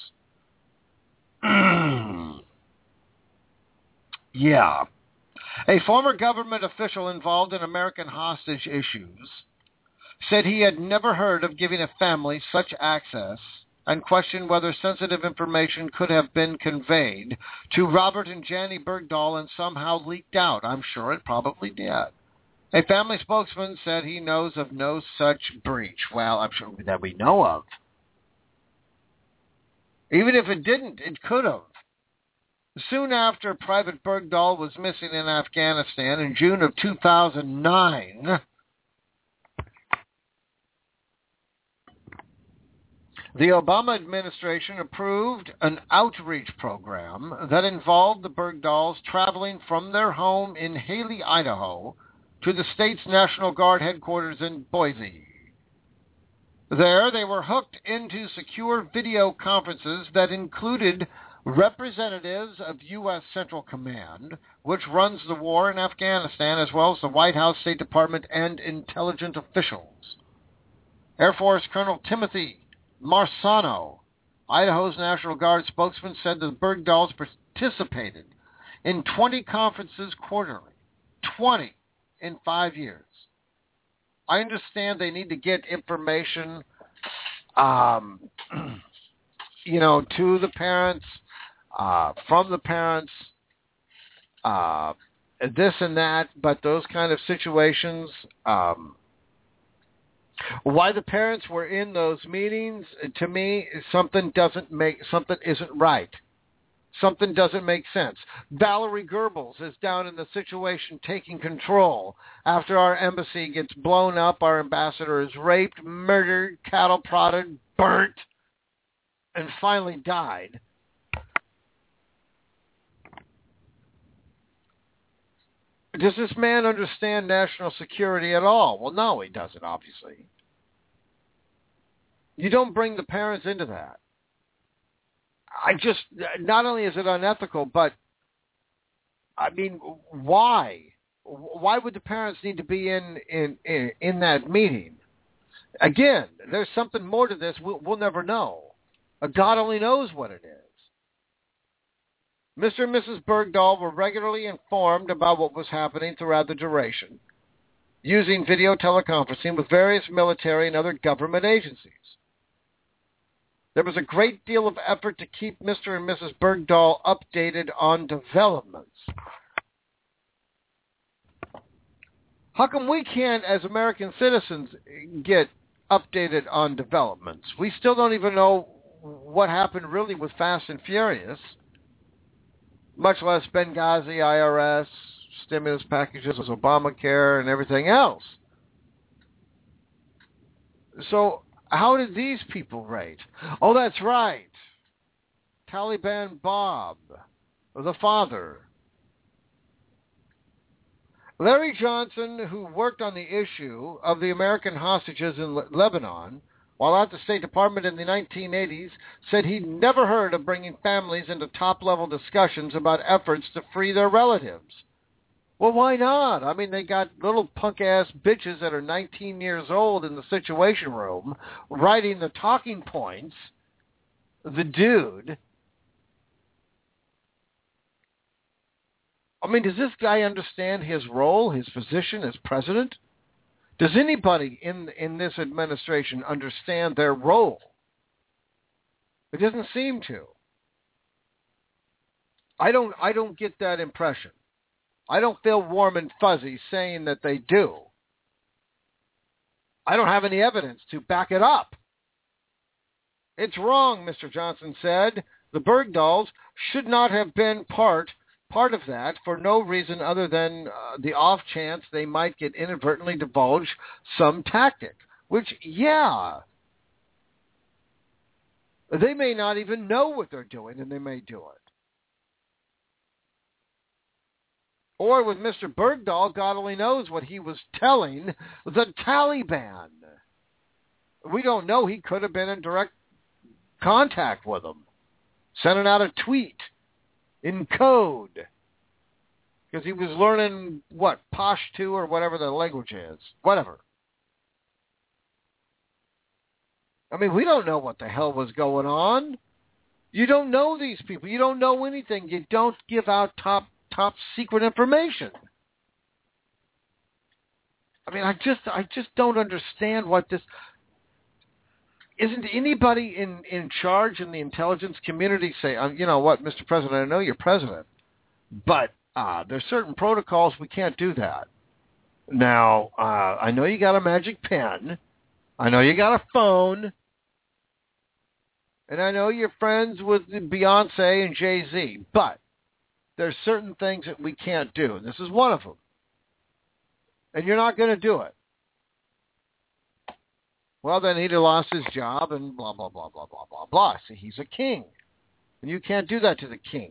Yeah. A former government official involved in American hostage issues said he had never heard of giving a family such access and questioned whether sensitive information could have been conveyed to Robert and Janie Bergdahl and somehow leaked out. I'm sure it probably did. A family spokesman said he knows of no such breach. Well, I'm sure that we know of. Even if it didn't, it could have. Soon after Private Bergdahl was missing in Afghanistan in June of two thousand nine, the Obama administration approved an outreach program that involved the Bergdahls traveling from their home in Haley, Idaho, to the state's National Guard headquarters in Boise. There, they were hooked into secure video conferences that included representatives of U S Central Command, which runs the war in Afghanistan, as well as the White House, State Department, and intelligence officials. Air Force Colonel Timothy Marsano, Idaho's National Guard spokesman, said that the Bergdahls participated in twenty conferences quarterly. twenty in five years. I understand they need to get information, um, you know, to the parents, uh, from the parents, uh, this and that, but those kind of situations, um, why the parents were in those meetings, to me, something doesn't make, something isn't right. Something doesn't make sense. Valerie Goebbels is down in the situation taking control after our embassy gets blown up, our ambassador is raped, murdered, cattle prodded, burnt, and finally died. Does this man understand national security at all? Well, no, he doesn't, obviously. You don't bring the parents into that. I just, not only is it unethical, but, I mean, why? Why would the parents need to be in, in, in, in that meeting? Again, there's something more to this we'll, we'll never know. God only knows what it is. Mister and Missus Bergdahl were regularly informed about what was happening throughout the duration, using video teleconferencing with various military and other government agencies. There was a great deal of effort to keep Mister and Missus Bergdahl updated on developments. How come we can't, as American citizens, get updated on developments? We still don't even know what happened really with Fast and Furious, much less Benghazi, I R S, stimulus packages, Obamacare, and everything else. So how did these people rate? Oh, that's right. Taliban Bob, the father. Larry Johnson, who worked on the issue of the American hostages in Le- Lebanon while at the State Department in the nineteen eighties, said he'd never heard of bringing families into top-level discussions about efforts to free their relatives. Well, why not? I mean, they got little punk-ass bitches that are nineteen years old in the Situation Room writing the talking points. The dude. I mean, does this guy understand his role, his position as president? Does anybody in in this administration understand their role? It doesn't seem to. I don't I don't get that impression. I don't feel warm and fuzzy saying that they do. I don't have any evidence to back it up. It's wrong, Mister Johnson said. The Bergdahls should not have been part part of that for no reason other than uh, the off chance they might get inadvertently divulge some tactic, which, yeah, they may not even know what they're doing, and they may do it. Or with Mister Bergdahl, God only knows what he was telling the Taliban. We don't know. He could have been in direct contact with them, sending out a tweet in code, because he was learning, what, Pashto or whatever the language is. Whatever. I mean, we don't know what the hell was going on. You don't know these people. You don't know anything. You don't give out top top secret information. I mean, I just I just don't understand what this... Isn't anybody in, in charge in the intelligence community say, um, you know what, Mister President, I know you're president, but uh, there's certain protocols we can't do that. Now, uh, I know you got a magic pen. I know you got a phone. And I know you're friends with Beyonce and Jay-Z, but there's certain things that we can't do. And this is one of them. And you're not going to do it. Well, then he'd have lost his job and blah, blah, blah, blah, blah, blah, blah. See, he's a king. And you can't do that to the king.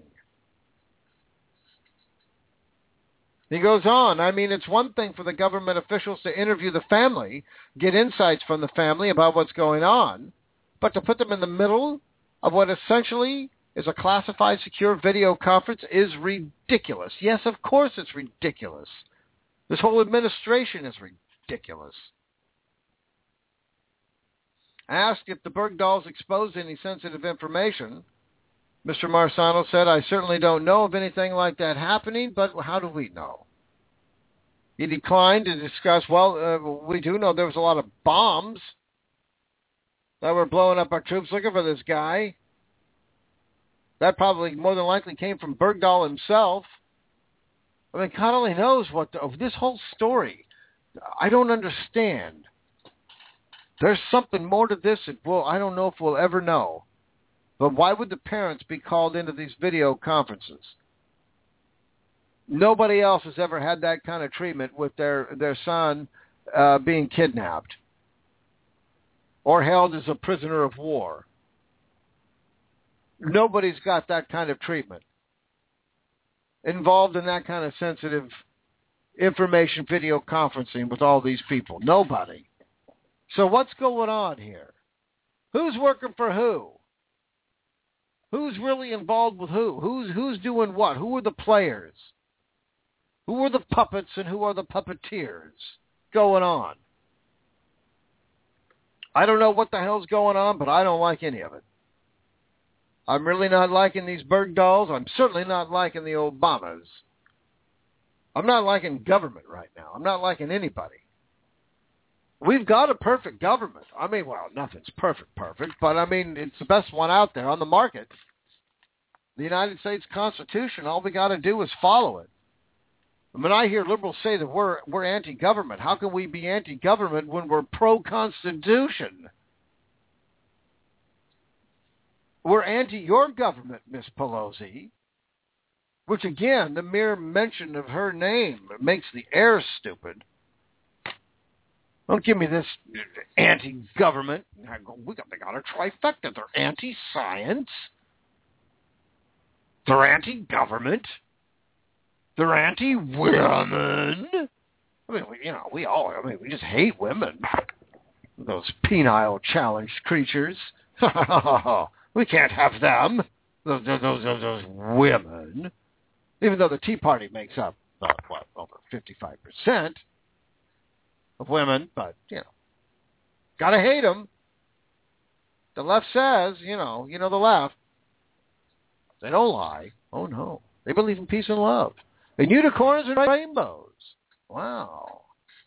He goes on. I mean, it's one thing for the government officials to interview the family, get insights from the family about what's going on, but to put them in the middle of what essentially is a classified secure video conference is ridiculous. Yes, of course it's ridiculous. This whole administration is ridiculous. Asked if the Bergdahls exposed any sensitive information, Mister Marsano said, I certainly don't know of anything like that happening, but how do we know? He declined to discuss, well, uh, we do know there was a lot of bombs that were blowing up our troops looking for this guy. That probably more than likely came from Bergdahl himself. I mean, God only knows what the, of this whole story. I don't understand. There's something more to this that we'll, I don't know if we'll ever know. But why would the parents be called into these video conferences? Nobody else has ever had that kind of treatment with their, their son uh, being kidnapped or held as a prisoner of war. Nobody's got that kind of treatment. Involved in that kind of sensitive information video conferencing with all these people. Nobody. So what's going on here? Who's working for who? Who's really involved with who? Who's who's doing what? Who are the players? Who are the puppets and who are the puppeteers going on? I don't know what the hell's going on, but I don't like any of it. I'm really not liking these Bergdahls. I'm certainly not liking the Obamas. I'm not liking government right now. I'm not liking anybody. we've got a perfect government. I mean, well, nothing's perfect, perfect, but I mean, it's the best one out there on the market. The United States Constitution, all we got to do is follow it. When I hear liberals say that we're we're anti-government, how can we be anti-government when we're pro-Constitution? We're anti your government, Miss Pelosi, which, again, the mere mention of her name makes the air stupid. Don't give me this anti-government. We got, they got a trifecta. They're anti-science. They're anti-government. They're anti-women. I mean, we, you know, we all, I mean, we just hate women. Those penile challenged creatures. We can't have them. Those, those, those, those women. Even though the Tea Party makes up, uh, what, over fifty-five percent of women, but, you know, gotta hate them. The left says, you know, you know the left. They don't lie. Oh, no. They believe in peace and love. And unicorns and rainbows. Wow.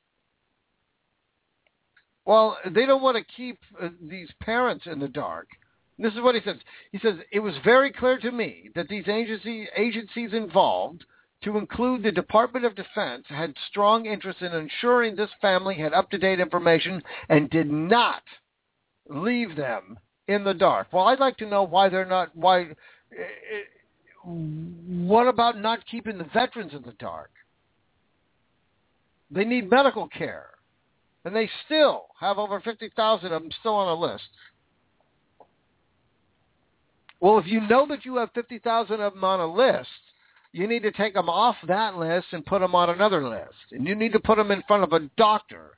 Well, they don't want to keep uh, these parents in the dark. This is what he says. He says, it was very clear to me that these agency, agencies involved, to include the Department of Defense, had strong interest in ensuring this family had up-to-date information and did not leave them in the dark. Well, I'd like to know why they're not, why, uh, what about not keeping the veterans in the dark? They need medical care, and they still have over fifty thousand of them still on a list. Well, if you know that you have fifty thousand of them on a list, you need to take them off that list and put them on another list. And you need to put them in front of a doctor.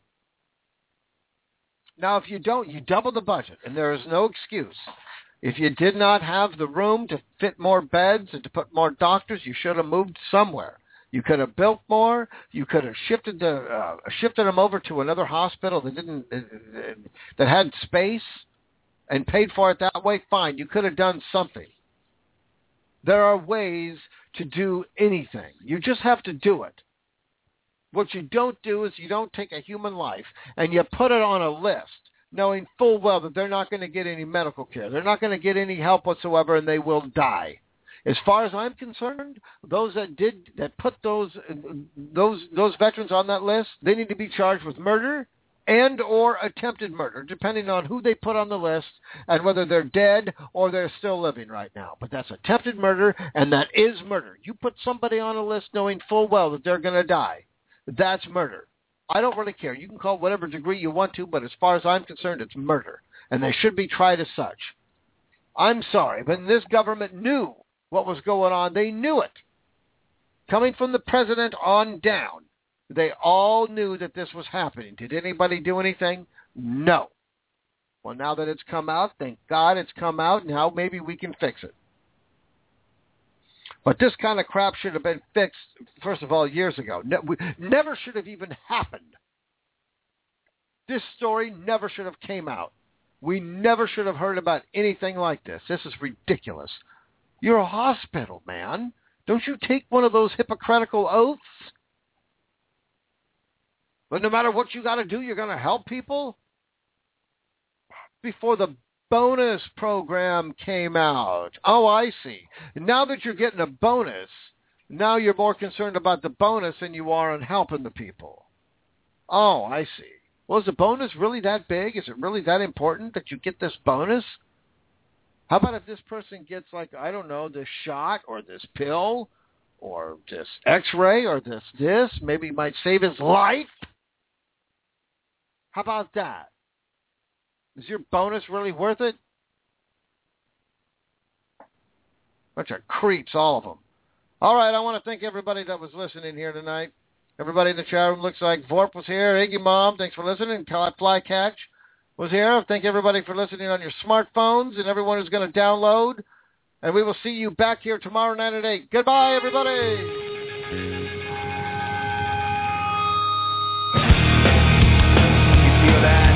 Now, if you don't, you double the budget, and there is no excuse. If you did not have the room to fit more beds and to put more doctors, you should have moved somewhere. You could have built more. You could have shifted the uh, shifted them over to another hospital that didn't uh, that had space and paid for it that way. Fine, you could have done something. There are ways to do anything. You just have to do it. What you don't do is you don't take a human life and you put it on a list, knowing full well that they're not going to get any medical care. They're not going to get any help whatsoever, and they will die. As far as I'm concerned, those that did that put those those those veterans on that list, they need to be charged with murder and or attempted murder, depending on who they put on the list and whether they're dead or they're still living right now. But that's attempted murder, and that is murder. You put somebody on a list knowing full well that they're going to die. That's murder. I don't really care. You can call it whatever degree you want to, but as far as I'm concerned, it's murder, and they should be tried as such. I'm sorry, but this government knew what was going on. They knew it. Coming from the president on down, they all knew that this was happening. Did anybody do anything? No. Well, now that it's come out, thank God it's come out. Now maybe we can fix it. But this kind of crap should have been fixed, first of all, years ago. Ne- never should have even happened. This story never should have came out. We never should have heard about anything like this. This is ridiculous. You're a hospital, man. Don't you take one of those hypocritical oaths? But no matter what you got to do, you're going to help people? Before the bonus program came out. Oh, I see. Now that you're getting a bonus, now you're more concerned about the bonus than you are on helping the people. Oh, I see. Well, is the bonus really that big? Is it really that important that you get this bonus? How about if this person gets, like, I don't know, this shot or this pill or this x-ray or this this? Maybe it might save his life? How about that? Is your bonus really worth it? Bunch of creeps, all of them. All right, I want to thank everybody that was listening here tonight. Everybody in the chat room. Looks like Vorp was here. Iggy Mom, thanks for listening. Flycatch was here. Thank everybody for listening on your smartphones and everyone who's going to download. And we will see you back here tomorrow night at eight. Goodbye, everybody. You feel that?